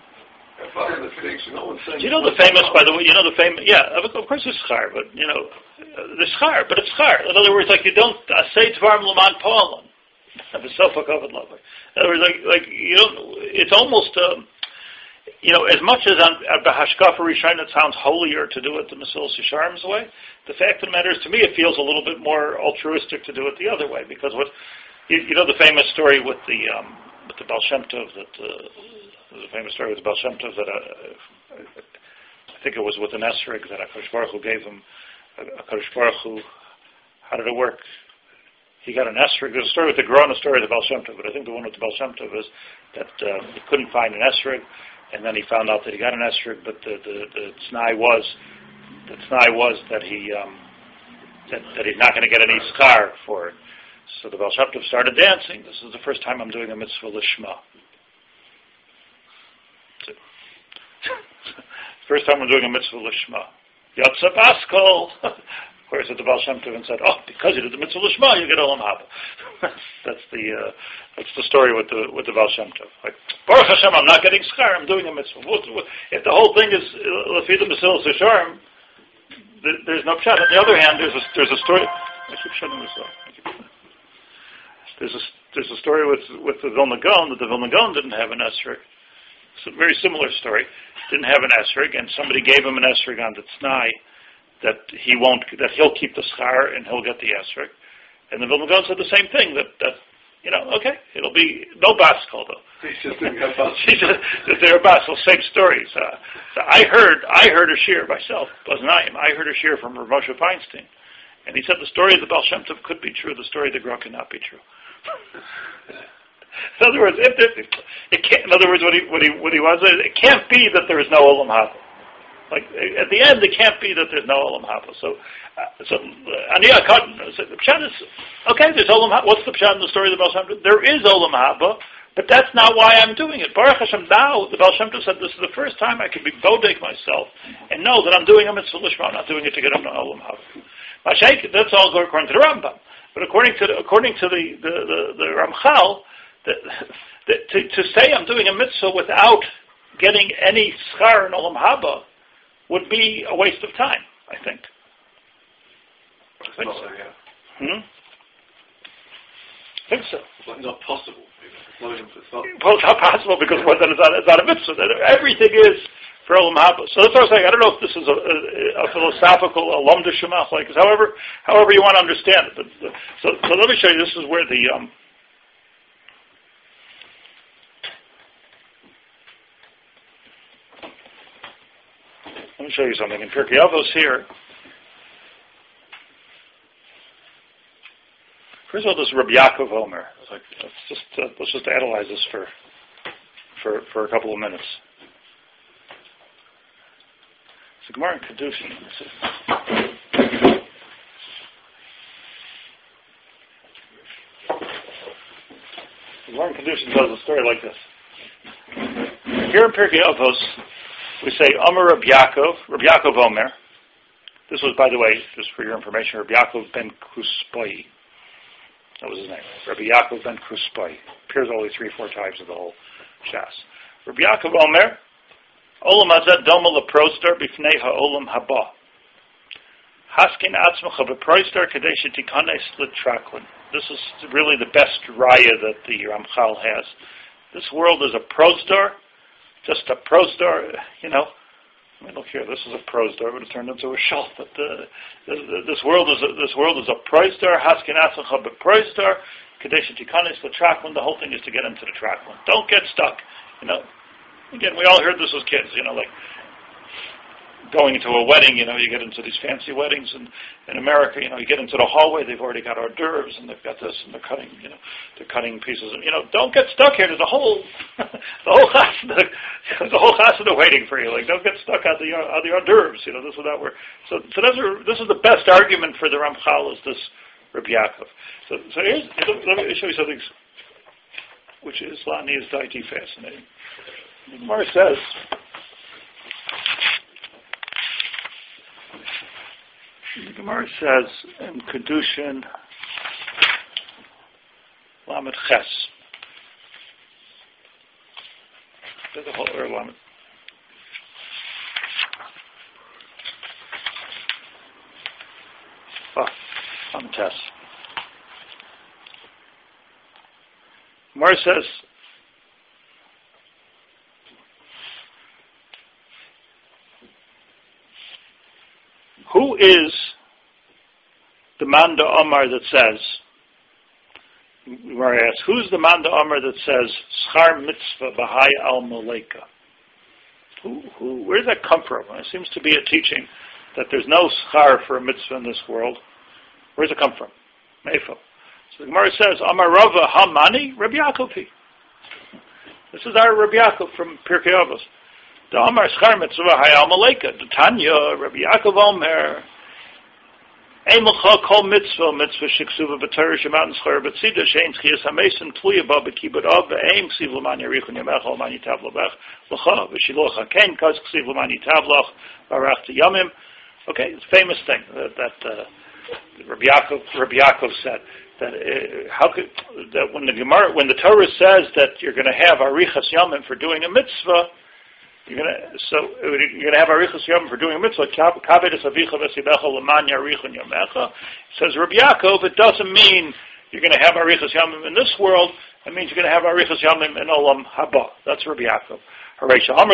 Speaker 1: The famous, by the way, the famous, of course it's schar, but, the schar, but it's schar. In other words, like you don't say Dvarim L'man Po'alim. In other words, like you don't, it's almost, as much as on B'Hashkafa Rishon it sounds holier to do it the Mesilas Yesharim's way, the fact of the matter is, to me, it feels a little bit more altruistic to do it the other way, because the famous story with the Baal Shem Tov there's a famous story with the Baal Shem Tov that I think it was with an esrog that HaKadosh Baruch Hu gave him. HaKadosh Baruch Hu, how did it work? He got an esrog. There's a story with the Gra and a story with the Baal Shem Tov, but I think the one with the Baal Shem Tov is that he couldn't find an esrog, and then he found out that he got an esrog, but the t'nai was that he that he's not going to get any schar for it. So the Baal Shem Tov started dancing. This is the first time I'm doing a mitzvah lishma. First time I'm doing a mitzvah lishma. Yotza Baskol. Whereas the Baal Shem Tov and said, because you did the mitzvah lishma, you get olam haba. That's the story with the Baal Shem Tov. Like, Baruch Hashem, I'm not getting schar. I'm doing a mitzvah. If the whole thing is lefidim b'sil sisharim, there's no pshat. On the other hand, there's a story. I keep shutting this off. There's a story with the Vilna Gaon that the Vilna Gaon didn't have an esrog. It's a very similar story. Didn't have an esrog, and somebody gave him an esrog on the t'nai that he'll keep the schar and he'll get the esrog. And the Vilna Gaon said the same thing, that okay, it'll be no baskol though.
Speaker 2: He just didn't have baskol.
Speaker 1: They're baskol, same story. So I heard a shir myself, I heard a shir from Rav Moshe Feinstein, and he said the story of the Baal Shem Tov could be true, the story of the Gra cannot be true. In other words, it can't be that there is no olam haba. Like at the end, it can't be that there's no olam haba. So Aniyah Cotton said the pshat is okay. There's olam haba. What's the pshat in the story of the Baal Shem Tov? There is olam haba, but that's not why I'm doing it. Baruch Hashem. Now the Baal Shem Tov said this is the first time I can be bodek myself and know that I'm doing a mitzvah lishma. I'm not doing it to get an olam haba. That's all according to the Rambam. But according to the Ramchal, to say I'm doing a mitzvah without getting any schar and olam haba would be a waste of time, I think. I think so. I think so.
Speaker 2: It's not possible.
Speaker 1: Well, it's not possible because then it's not a mitzvah. Everything is for olam haba. So that's what I was saying. I don't know if this is a philosophical alumda shemach, like however you want to understand it. But, so let me show you. This is where the let me show you something in Pirkei Avos here. First of all, this is Rabbi Yaakov Omer. Like, let's just analyze this for a couple of minutes. It's a Gemara in Kedushin. The Gemara in Kedushin tells a story like this. Here in Pirkei Avos, we say Omer Rabbi Yaakov Omer. This was, by the way, just for your information, Rabbi Yaakov ben Kruspai. That was his name. Rabbi Yaakov ben Kruspai. Appears only 3-4 times in the whole Shas. Rabbi Yaakov Omer, Olam hazeh doma leprostar b'fnei ha'olam haba. Haskin atzmacha b'prostar kadei shetikanes l'traklin. This is really the best raya that the Ramchal has. This world is a prostar, just a prostar, I mean, look here. This is a prostar, but it turned into a shelf. But this world is a prostar. Haskin atzmacha b'prostar kadei shetikanes l'traklin. The whole thing is to get into the traklin. Don't get stuck. Again, we all heard this as kids, like going into a wedding, you get into these fancy weddings in America, you get into the hallway, they've already got hors d'oeuvres and they've got this and they're cutting pieces of, don't get stuck here. There's a whole, there's a whole chasana waiting for you. Like, don't get stuck on the hors d'oeuvres, this is that this is the best argument for the Ramchal is this Rabbi Yaakov. So let me show you something which is Lani is daiti fascinating. The Gemara says, in Kedushin Lamed Ches. There's a whole Lamed. Lamed Ches. Gemara says, who is the Manda Omar that says, where I ask, who's the Manda Omar that says, Schar Mitzvah B'hai Al Maleka? Where does that come from? It seems to be a teaching that there's no schar for a mitzvah in this world. Where does it come from? Meifo. So the Gemara says, Amar Rava Hamani Rabbi Yaakovi. This is our Rabbi Yaakov from Pirkei Avos. The Amar Schar Mitzvah Hayal Maleka, the Tanya, Rabbi Yaakov Omer, Eimulcha kol mitzvah shiksuva b'Torah shemat n'schar b'tzida shein tchias hamesim tluya ba b'kibud av v'eim ksiv l'man yarichun yamecha l'man yitav l'bech l'cha v'shilocha ken kaz ksiv l'man yitav l'ch barach t'yamim. Okay, it's a famous thing that Rabbi Yaakov said that when the Torah says that you're going to have arichas yamim for doing a mitzvah, you're going to have arichas yamim for doing a mitzvah. Kavedes avicha v'sibecha l'man yarichun yamecha. Says Rabbi Yaakov, it doesn't mean you're going to have arichas yamim in this world. It means you're going to have arichas yamim in olam haba. That's Rabbi Yaakov. But not also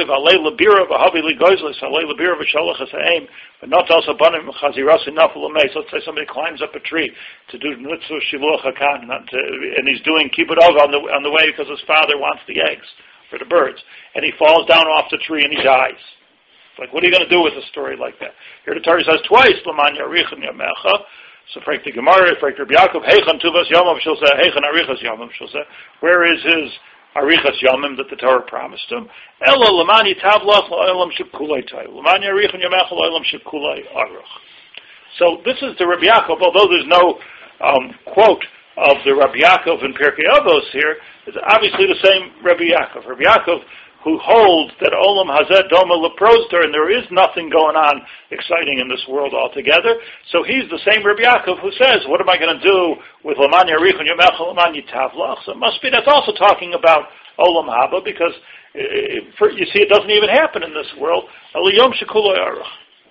Speaker 1: banim chaziras enough. Let's say somebody climbs up a tree to do mitzvah shiluach hakan, and he's doing kibbud on the way because his father wants the eggs for the birds, and he falls down off the tree and he dies. Like, what are you going to do with a story like that? Here the Torah says twice, Laman Yarichan Yamecha. So, Frank the Gemara, Frank Rabbi Yaakov, Heichan Tuvas Yomam Shilzeh, Heichan Arichas Yomam Shilzeh. Where is his Arichas Yomim that the Torah promised him? Elo Lamani Tavlach Lo'elam Shibkulei Tai. Lamani Yarichan Yamecha Lo'elam Shibkulei Aruch. So, this is the Rabbi Yaakov, although there's no quote of the Rabbi Yaakov in Pirkei Avos here, it's obviously the same Rabbi Yaakov. Rabbi Yaakov, who holds that Olam Hazeh Doma Leprosder, and there is nothing going on exciting in this world altogether. So he's the same Rabbi Yaakov who says, what am I going to do with Laman Yarichon Yomech Laman Yitavlach? So it must be, that's also talking about Olam Haba, because you see, it doesn't even happen in this world. Aliyom Shekulo Aruch.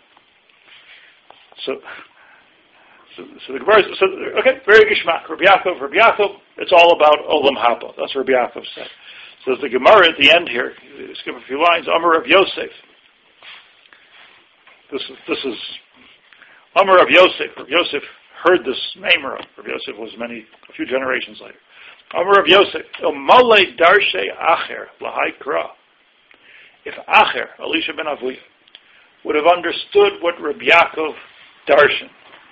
Speaker 1: So the Gemara, okay, very gishmak. Rabbi Yaakov, it's all about Olam Haba. That's what Rabbi Yaakov said. So the Gemara at the end here, skip a few lines, Amar of Yosef. This is Amar of Yosef. Rabbi Yosef heard this Maimer. Rabbi Yosef was a few generations later. Amar of Yosef, Male Darshe Acher Lahai Kra. If Acher, Elisha ben Avuya, would have understood what Rabbi Yaakov darshan,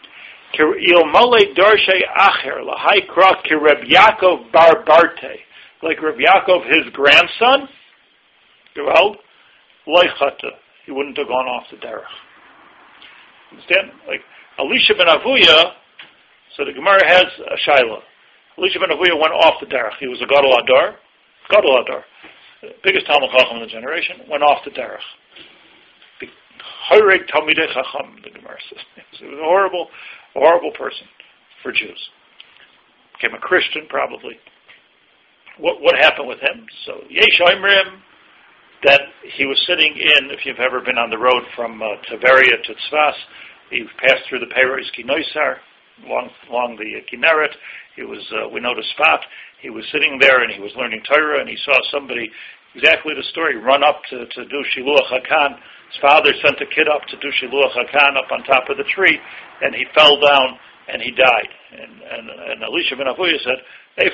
Speaker 1: like Rabbi Yaakov, his grandson, he wouldn't have gone off the derech. Understand? Like Elisha ben Avuya, so the Gemara has a shaila. Elisha ben Avuya went off the derech. He was a Gadol Adar, biggest Talmud Chacham in the generation, went off the derech. Horeg Talmidei Chacham, the Gemara says. He was a horrible person for Jews. Became a Christian, probably. What happened with him? So, Yesh Oimrim, that he was sitting in, if you've ever been on the road from Tveria to Tzfas, he passed through the Peiros Kinoisar, along the Kinneret. We know the spot. He was sitting there and he was learning Torah, and he saw somebody, exactly the story, run up to do Shiluach HaKan. His father sent a kid up to do Shiluach HaKan up on top of the tree, and he fell down and he died. And Elisha ben Avuya said, where's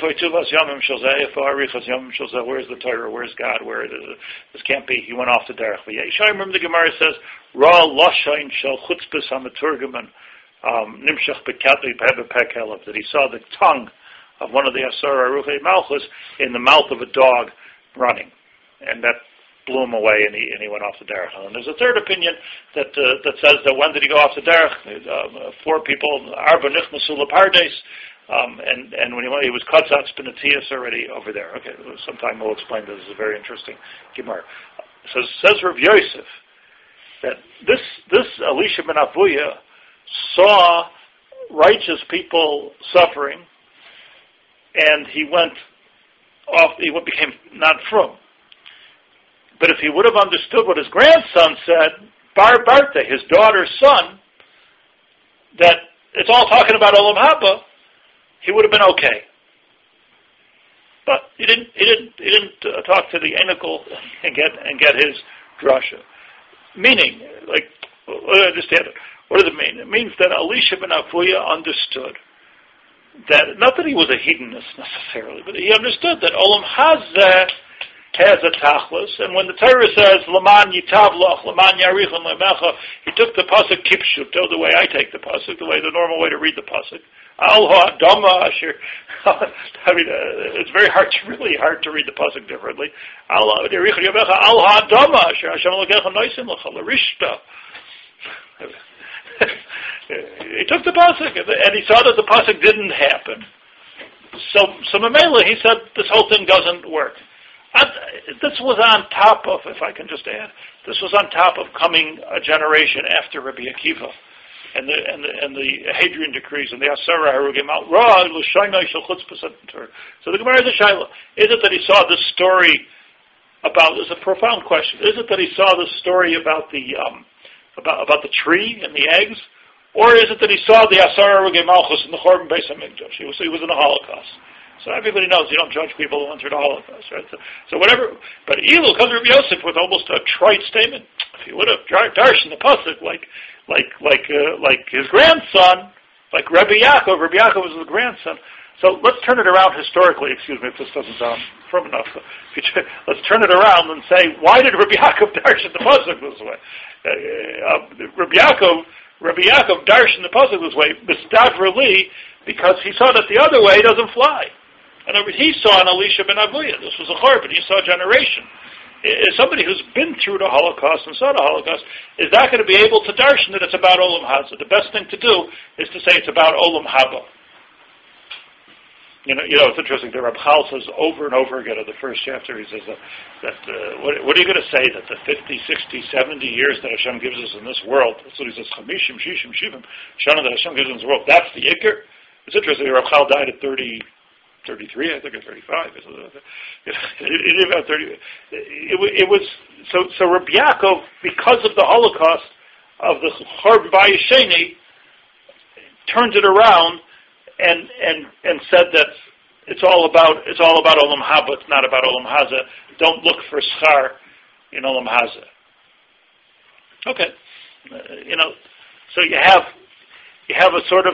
Speaker 1: the Torah? Where's God? This can't be. He went off the derech. I remember the Gemara says, Ra Lashain Shel Chutzpis HaMeturgeman Nimshach Bekatli, that he saw the tongue of one of the Asar Aruchei Malchus in the mouth of a dog running. And that blew him away, and he went off the derech. And there's a third opinion that says that when did he go off the derech? 4 people, Arba Nichnasu Lepardes, and when he was Katzatz Benatias already over there. Okay, sometime we'll explain this. This is a very interesting Gemara. So says Rav Yosef that this Elisha ben Avuya saw righteous people suffering, and he went off. He became not frum. But if he would have understood what his grandson said, Bar Barte, his daughter's son, that it's all talking about Olam Haba, he would have been okay. But he didn't talk to the Enokel and get his drasha. Meaning, like, understand it. What does it mean? It means that Elisha ben Avuya understood that, not that he was a hedonist necessarily, but he understood that Olam Hazeh has a tachlis, and when the Torah says Laman Yitavlach, Laman Yarichon Lemecha, he took the pasuk kipshuto, the way I take the pasuk, the normal way to read the pasuk. Al ha'adama asher. I mean, it's really hard to read the pasuk differently. Al Yarichon Lemecha, Al ha'adama asher Hashem Elokecha noisim lecha l'rishta. He took the pasuk, and he saw that the pasuk didn't happen. So Mamela, he said, this whole thing doesn't work. This was on top of, if I can just add, this was on top of coming a generation after Rabbi Akiva, and the Hadrian decrees and the Asara Harugim out. So the Gemara is a Shaila. Is it that he saw this story about? It's a profound question. Is it that he saw this story about the tree and the eggs, or is it that he saw the Asara Harugim Malchus in the Chorban Beis Hamikdash? He was in the Holocaust. So everybody knows you don't judge people who went through the Holocaust, right? So whatever. But Elu comes to Rabbi Yosef with almost a trite statement. If he would have darshan the pasuk like his grandson, like Rabbi Yaakov. Rabbi Yaakov was his grandson. So let's turn it around historically. Excuse me if this doesn't sound firm enough. Let's turn it around and say, why did Rabbi Yaakov darshan the pasuk this way? Rabbi Yaakov darshan the pasuk this way, Mistavra Li, because he saw that the other way doesn't fly. In other words, he saw an Elisha ben Avuya. This was a Chorban. He saw a generation. Is somebody who's been through the Holocaust and saw the Holocaust, is not going to be able to darshan that it's about Olam Hazeh. The best thing to do is to say it's about Olam Haba. You know, it's interesting. The Rab Chal says over and over again in the first chapter, he says that what are you going to say that the 50, 60, 70 years that Hashem gives us in this world, that's what he says, Chamishim, Shishim, Shivim, Shana that Hashem gives us in this world, that's the Iker? It's interesting. Rab Chal died at 33, I think, or 35. About 30. It was so. Rabbi Yaakov, because of the Holocaust of the Chorban Bayis Sheni, turned it around and said that it's all about Olam Haba. It's not about Olam Hazeh. Don't look for schar in Olam Hazeh. Okay, so you have a sort of.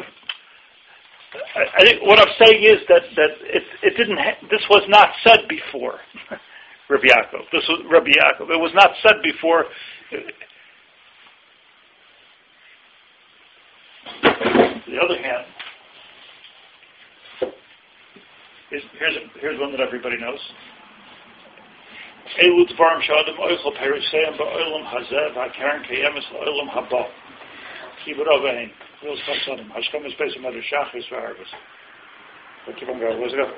Speaker 1: I think what I'm saying is that it didn't. This was not said before, Rabbi Yaakov. This was Rabbi Yaakov. It was not said before. On the other hand, here's one that everybody knows. Elu dvarim she'adam oichel perisayim ba'olam hazeh v'akaren kayemes la'olam haba. Kibur ovein. We'll stop selling. Hashkam is based on Mother Shachris for harvest. But keep on going. Where's it go?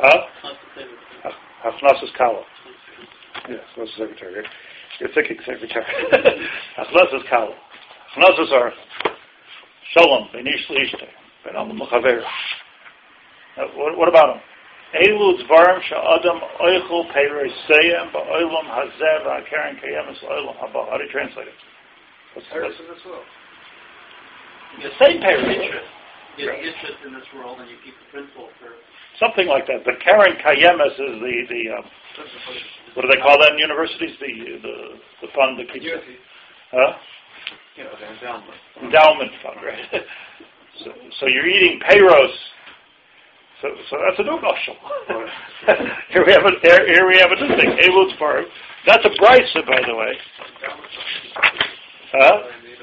Speaker 1: Hafnas's Kala. Yes, that's the secretary. Right? You're thinking secretary. Hafnas's Kala. Hafnas's are Shalom, Benish Lishte, Ben Al Muchaver. What about them? Elu Dvarim Sha'adam Oichel Perisayim Ba'olam Hazeh V'Akaren Kayemes Olam Haba. How do you translate it?
Speaker 2: Paris in this world.
Speaker 1: The same parent.
Speaker 4: You get interest in this world and you keep the principle for...
Speaker 1: Something like that. But Karen Kayemes is the what do they call that in universities? The fund that keeps... Huh?
Speaker 2: The endowment.
Speaker 1: Endowment fund, right? So you're eating payros. So that's a new mashal. Here we have a new thing. Elut's farm. That's a brisa, by the way. Huh?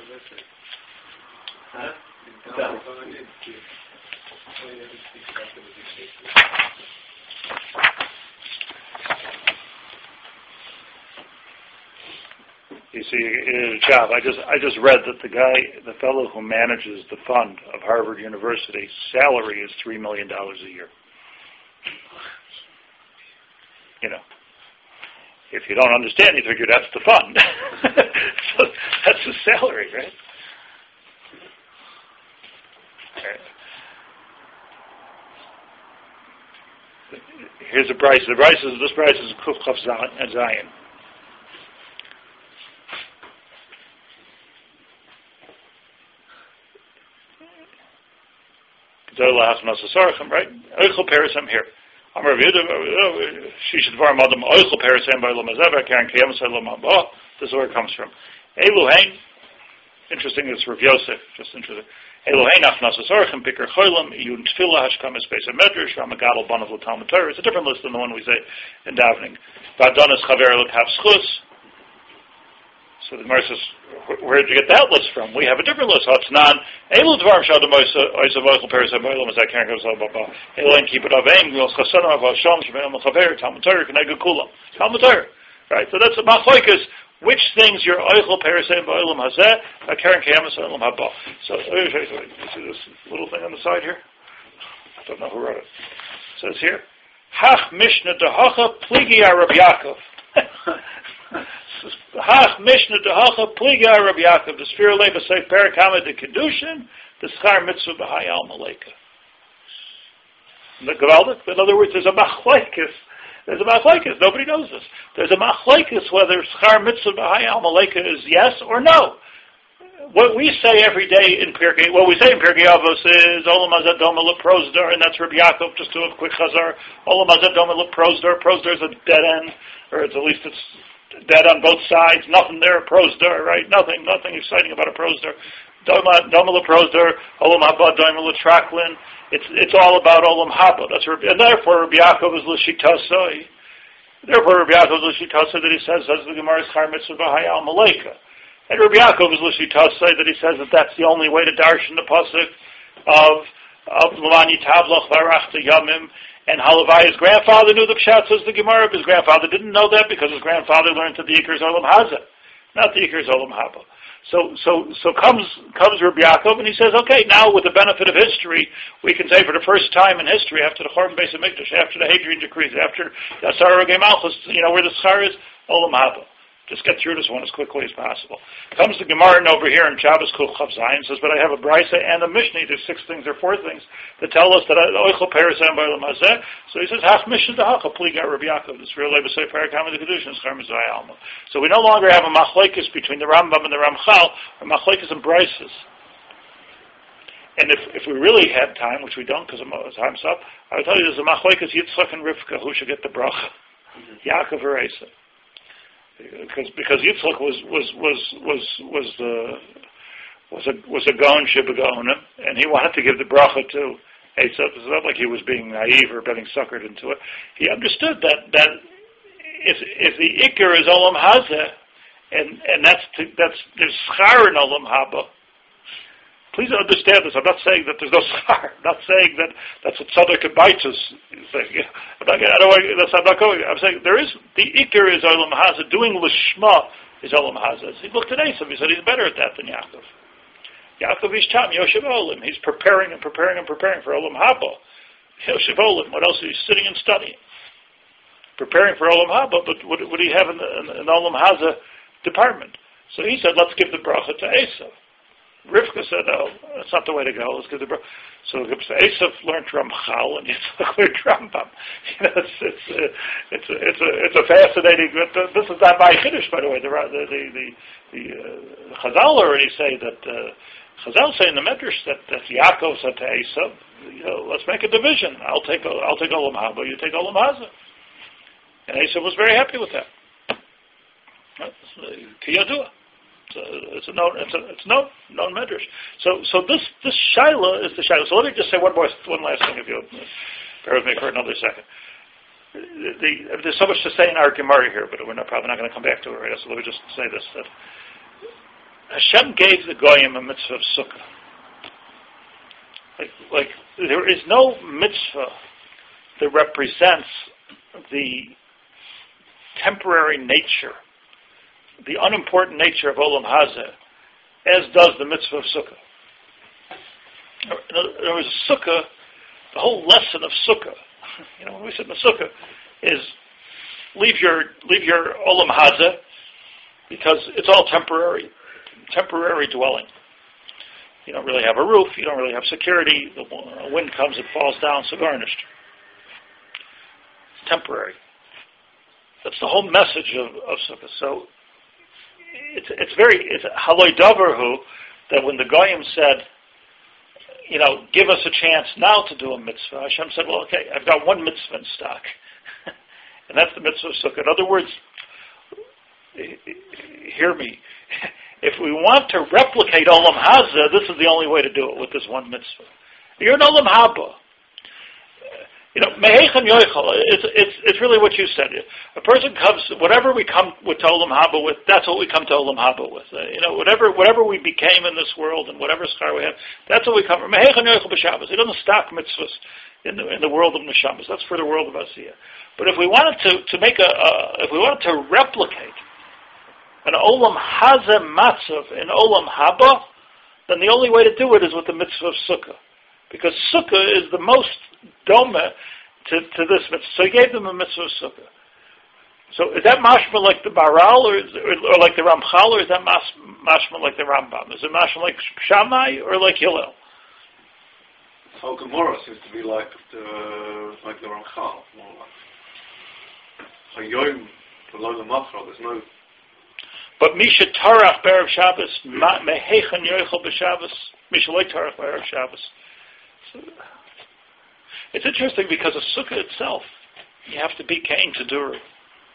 Speaker 1: You see, in a job. I just read that the fellow who manages the fund of Harvard University, salary is $3 million a year. If you don't understand, you figure that's the fund. So that's the salary, right? Here's a price. This price is Kuf Chaf Zayin. Right? Oichel Perisem here. Amar Yehuda, Shishad Var Madam Oichel Perisem by Lamazav Karen Kiyam Salom Haba. This is where it comes from. Eluhain. Interesting. It's Rav Yosef. Just interesting. Elohein Achnas Asarchim Piker Cholim Yun Tefillah Hashkam Space Medrash Ramagadol Banav L'Talmud Torah. It's a different list than the one we say in davening. V'Adonis Chaver L'Kav Schus. So the Gemara says, where did you get that list from? We have a different list. Hatznan Elu Dvarim Shadam Oisav Oichel Peres Habaylam Azak Karen Kavzal Baba Elohein Kibbut Aveim Gvil Chasanam Avav Shalom Shemel Chaver Talmud Torah Keneged Kulam Talmud Torah. Right. So that's a machlokes. which things you're oichel perisayim ba'olam hazeh, karen kayamas olam haba. So, you see this little thing on the side here? I don't know who wrote it. It says here, Hach Mishnah Dehacha Pligi Rabbi Yaakov. Hach Mishnah Dehacha Pligi Rabbi Yaakov. The Sfira Leba Seif Parakama de Kedushin, the Schar Mitzvah B'Hayal Maleka. The Gavaldik, in other words, there's a machlekes. Nobody knows this. There's a machlekes whether Schar Mitzvah B'Hayal Maleka is yes or no. What we say every day in Pirkei, what we say in Pirkei Avos is Olam Hazeh Doma LeProsdor, and that's Rabbi Yaakov. Just do a quick chazar. Olam Hazeh Doma LeProsdor. Prosdor is a dead end, or at least it's dead on both sides. Nothing there, Prosdor, right? Nothing exciting about a Prosdor. Doma LeProsdor, Olam Haba Doma LeTraklin. It's all about Olam Haba. And therefore Rabbi Yaakov is L'Shitasoi. Therefore Rabbi Yaakov is L'Shitasoi that he says the Gemara is Char Mitzvah B'Hayal Maleka. And Rabbi Yaakov is L'Shitas say that he says that that's the only way to darshan the pasuk of L'Mani Tavlach Varachta Yamim. And Halavai's grandfather knew the pshat, says the Gemara, but his grandfather didn't know that because his grandfather learned that the Iker is Olam Hazeh, not the Iker is Olam Haba. So comes Rabbi Yaakov and he says, okay, now with the benefit of history, we can say for the first time in history, after the Chorban Beis HaMikdash, after the Hadrian decrees, after the Asar Rogei Malchus, where the schar is Olam Haba. Just get through this one as quickly as possible. Comes the Gemara over here in Shabbos Kuf Chav Zayin, says, but I have a Brisa and a Mishnah, there's 6 things or 4 things that tell us that Oichel Perisam Ba'olam Hazeh. So he says, Hach Mishnah Dehacha Pliga Rabbi Yaakov, this real labor say Parakama de Kedushin, Schar Mitzvah Alma. So we no longer have a machlekes between the Rambam and the Ramchal, or machlekes and Brises. And if we really had time, which we don't because time's up, I would tell you there's a machlekes Yitzchak and Rivka who should get the bracha, Yaakov or Esav. Because Yitzchak was a Gaon Shibagonim, and he wanted to give the bracha to Esav. It's not like he was being naive or getting suckered into it. He understood that if the Iker is Olam Hazeh, and there's schar in Olam Haba. Please understand this. I'm not saying that there's no schar. I'm not saying that's what Tzadok and Baitus is saying. I'm not going. I'm saying there is, the Iker is Olam Hazeh. Doing Lishma is Olam Hazeh. He looked at Esav. He said he's better at that than Yaakov. Yaakov is Tam Yoshev Olim. He's preparing for Olam Haba. Yoshev Olim. What else is he sitting and studying? Preparing for Olam Haba, but what do you have in the Olam Hazeh department? So he said, let's give the bracha to Esav. Rivka said, "No, that's not the way to go. Let's give the bracha." So Esav learned Ramchal, and Yitzchak learned Rambam. It's a fascinating. This is not my chiddush, by the way. The Chazal already say that Chazal say in the Medrash that Yaakov said to Esav, let's make a division. I'll take Olam Haba, you take Olam Hazeh, and Esav was very happy with that. Kiyadua. It's known medrash. So this shaila is the shaila. So let me just say one last thing, if you'll bear with me for another second. There's so much to say in our Gemara here, but we're probably not going to come back to it right now. So let me just say this: that Hashem gave the goyim a mitzvah of sukkah. Like there is no mitzvah that represents the temporary nature, the unimportant nature of Olam Hazeh, as does the mitzvah of Sukkah. In other words, Sukkah, the whole lesson of Sukkah, when we sit in the Sukkah, is leave your Olam Hazeh, because it's all temporary dwelling. You don't really have a roof, you don't really have security, the wind comes, it falls down, so garnished. It's temporary. That's the whole message of Sukkah. So, it's haloi davarhu that when the goyim said, give us a chance now to do a mitzvah, Hashem said, well, okay, I've got one mitzvah in stock, and that's the mitzvah of sukkah. In other words, hear me, if we want to replicate Olam Hazeh, this is the only way to do it, with this one mitzvah. You're an Olam Haba. Mehechan yoichel, it's really what you said. A person comes, whatever we come with to Olam Haba with, that's what we come to Olam Haba with. Whatever we became in this world and whatever schar we have, that's what we come from. Mehechan yoichel b'Shabbos. He doesn't stock mitzvahs in the world of neshamas. That's for the world of Asiyah. But if we wanted to replicate an olam hazeh matzav in olam haba, then the only way to do it is with the mitzvah of sukkah. Because sukkah is the most dome to this mitzvah. So he gave them a mitzvah of sukkah. So is that mashma like the Baral or like the Ramchal, or is that mashma like the Rambam? Is it mashma like Shammai or like Hillel?
Speaker 2: Whole Gemara seems to be like the Ramchal, more like Hayom below the Machal. There's no.
Speaker 1: But Misha Tarach Be'erev Shabbos Mehechan Yoichel B'Shabbos Misha Loy Tarach Be'erev Shabbos. It's interesting because a sukkah itself, you have to be Kain to do it.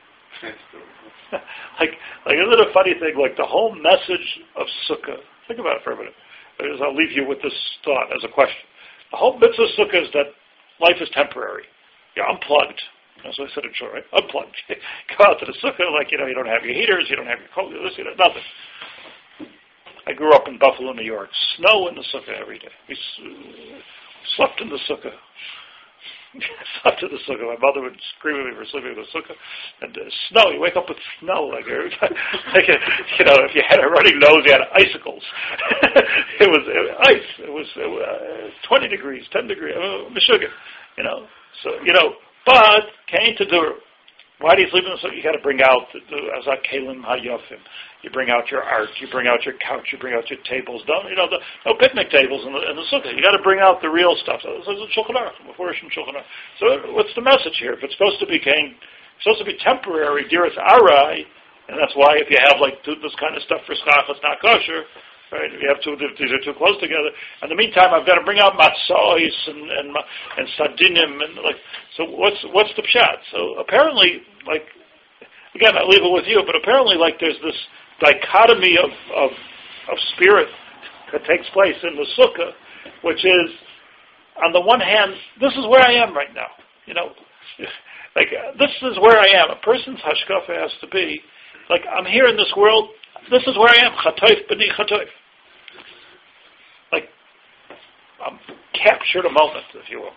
Speaker 1: like isn't it a funny thing? Like the whole message of sukkah. Think about it for a minute. I'll leave you with this thought as a question. The whole mitzvah of sukkah is that life is temporary. You're unplugged. That's what I said in short, right? Unplugged. Go out to the sukkah, like, you don't have your heaters, you don't have your cold, nothing. I grew up in Buffalo, New York. Snow in the sukkah every day. We slept in the sukkah. Slept in the sukkah. My mother would scream at me for sleeping in the sukkah. And snow, you wake up with snow. Like if you had a running nose, you had icicles. It was ice. It was 20 degrees, 10 degrees. Meshuggah. So, but came to do. Why do you sleep in the sukkah? You got to bring out the Azak Kalim Hayofim. You bring out your art. You bring out your couch. You bring out your tables. No picnic tables in the sukkah. You got to bring out the real stuff. So it's a Shulchan Aruch, before Shulchan Aruch. So what's the message here? If it's supposed to be temporary, Diras Arai, and that's why if you have like this kind of stuff for schach, it's not kosher. Right? If you have these are too close together. In the meantime, I've got to bring out matzos and sardinim and like. So what's the pshat? So apparently, like, again, I leave it with you. But apparently, like, there's this dichotomy of spirit that takes place in the sukkah, which is, on the one hand, this is where I am right now. Like this is where I am. A person's hashkafa has to be like, I'm here in this world. This is where I am. Chatoif b'ni chatoif. Like, I'm captured a moment, if you will.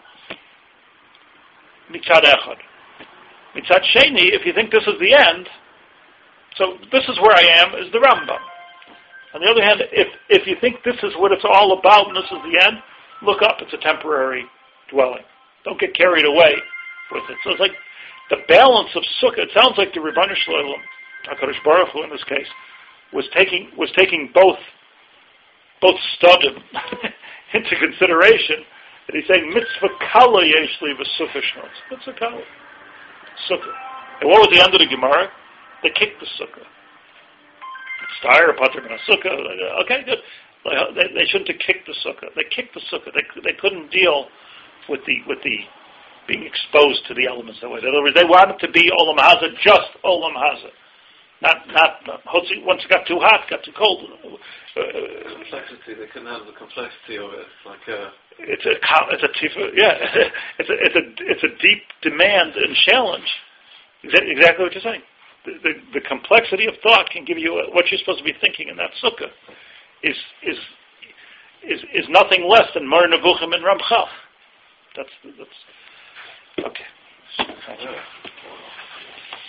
Speaker 1: Mitzad echad. Mitzad sheni, if you think this is the end, so this is where I am, is the Rambam. On the other hand, if you think this is what it's all about and this is the end, look up. It's a temporary dwelling. Don't get carried away with it. So it's like the balance of sukkah. It sounds like the Rebbeinu Shalom, HaKadosh Baruch Hu in this case, was taking both studim into consideration, and he's saying mitzvah kala yeshli v'sukkah shnot. Mitzvah kala, sukkah. And what was the end of the Gemara? They kicked the sukkah. Steyr pater min sukkah. Okay, good. They shouldn't have kicked the sukkah. They kicked the sukkah. They couldn't deal with the being exposed to the elements that way. In other words, they wanted to be olam hazeh, just olam hazeh. Not once it got too hot, got too cold.
Speaker 2: Complexity. They couldn't handle the complexity of it.
Speaker 1: It's a deep demand and challenge. Exactly what you're saying. The complexity of thought can give you what you're supposed to be thinking in that sukkah is nothing less than Mar Nevuchim and Ramchal. That's okay.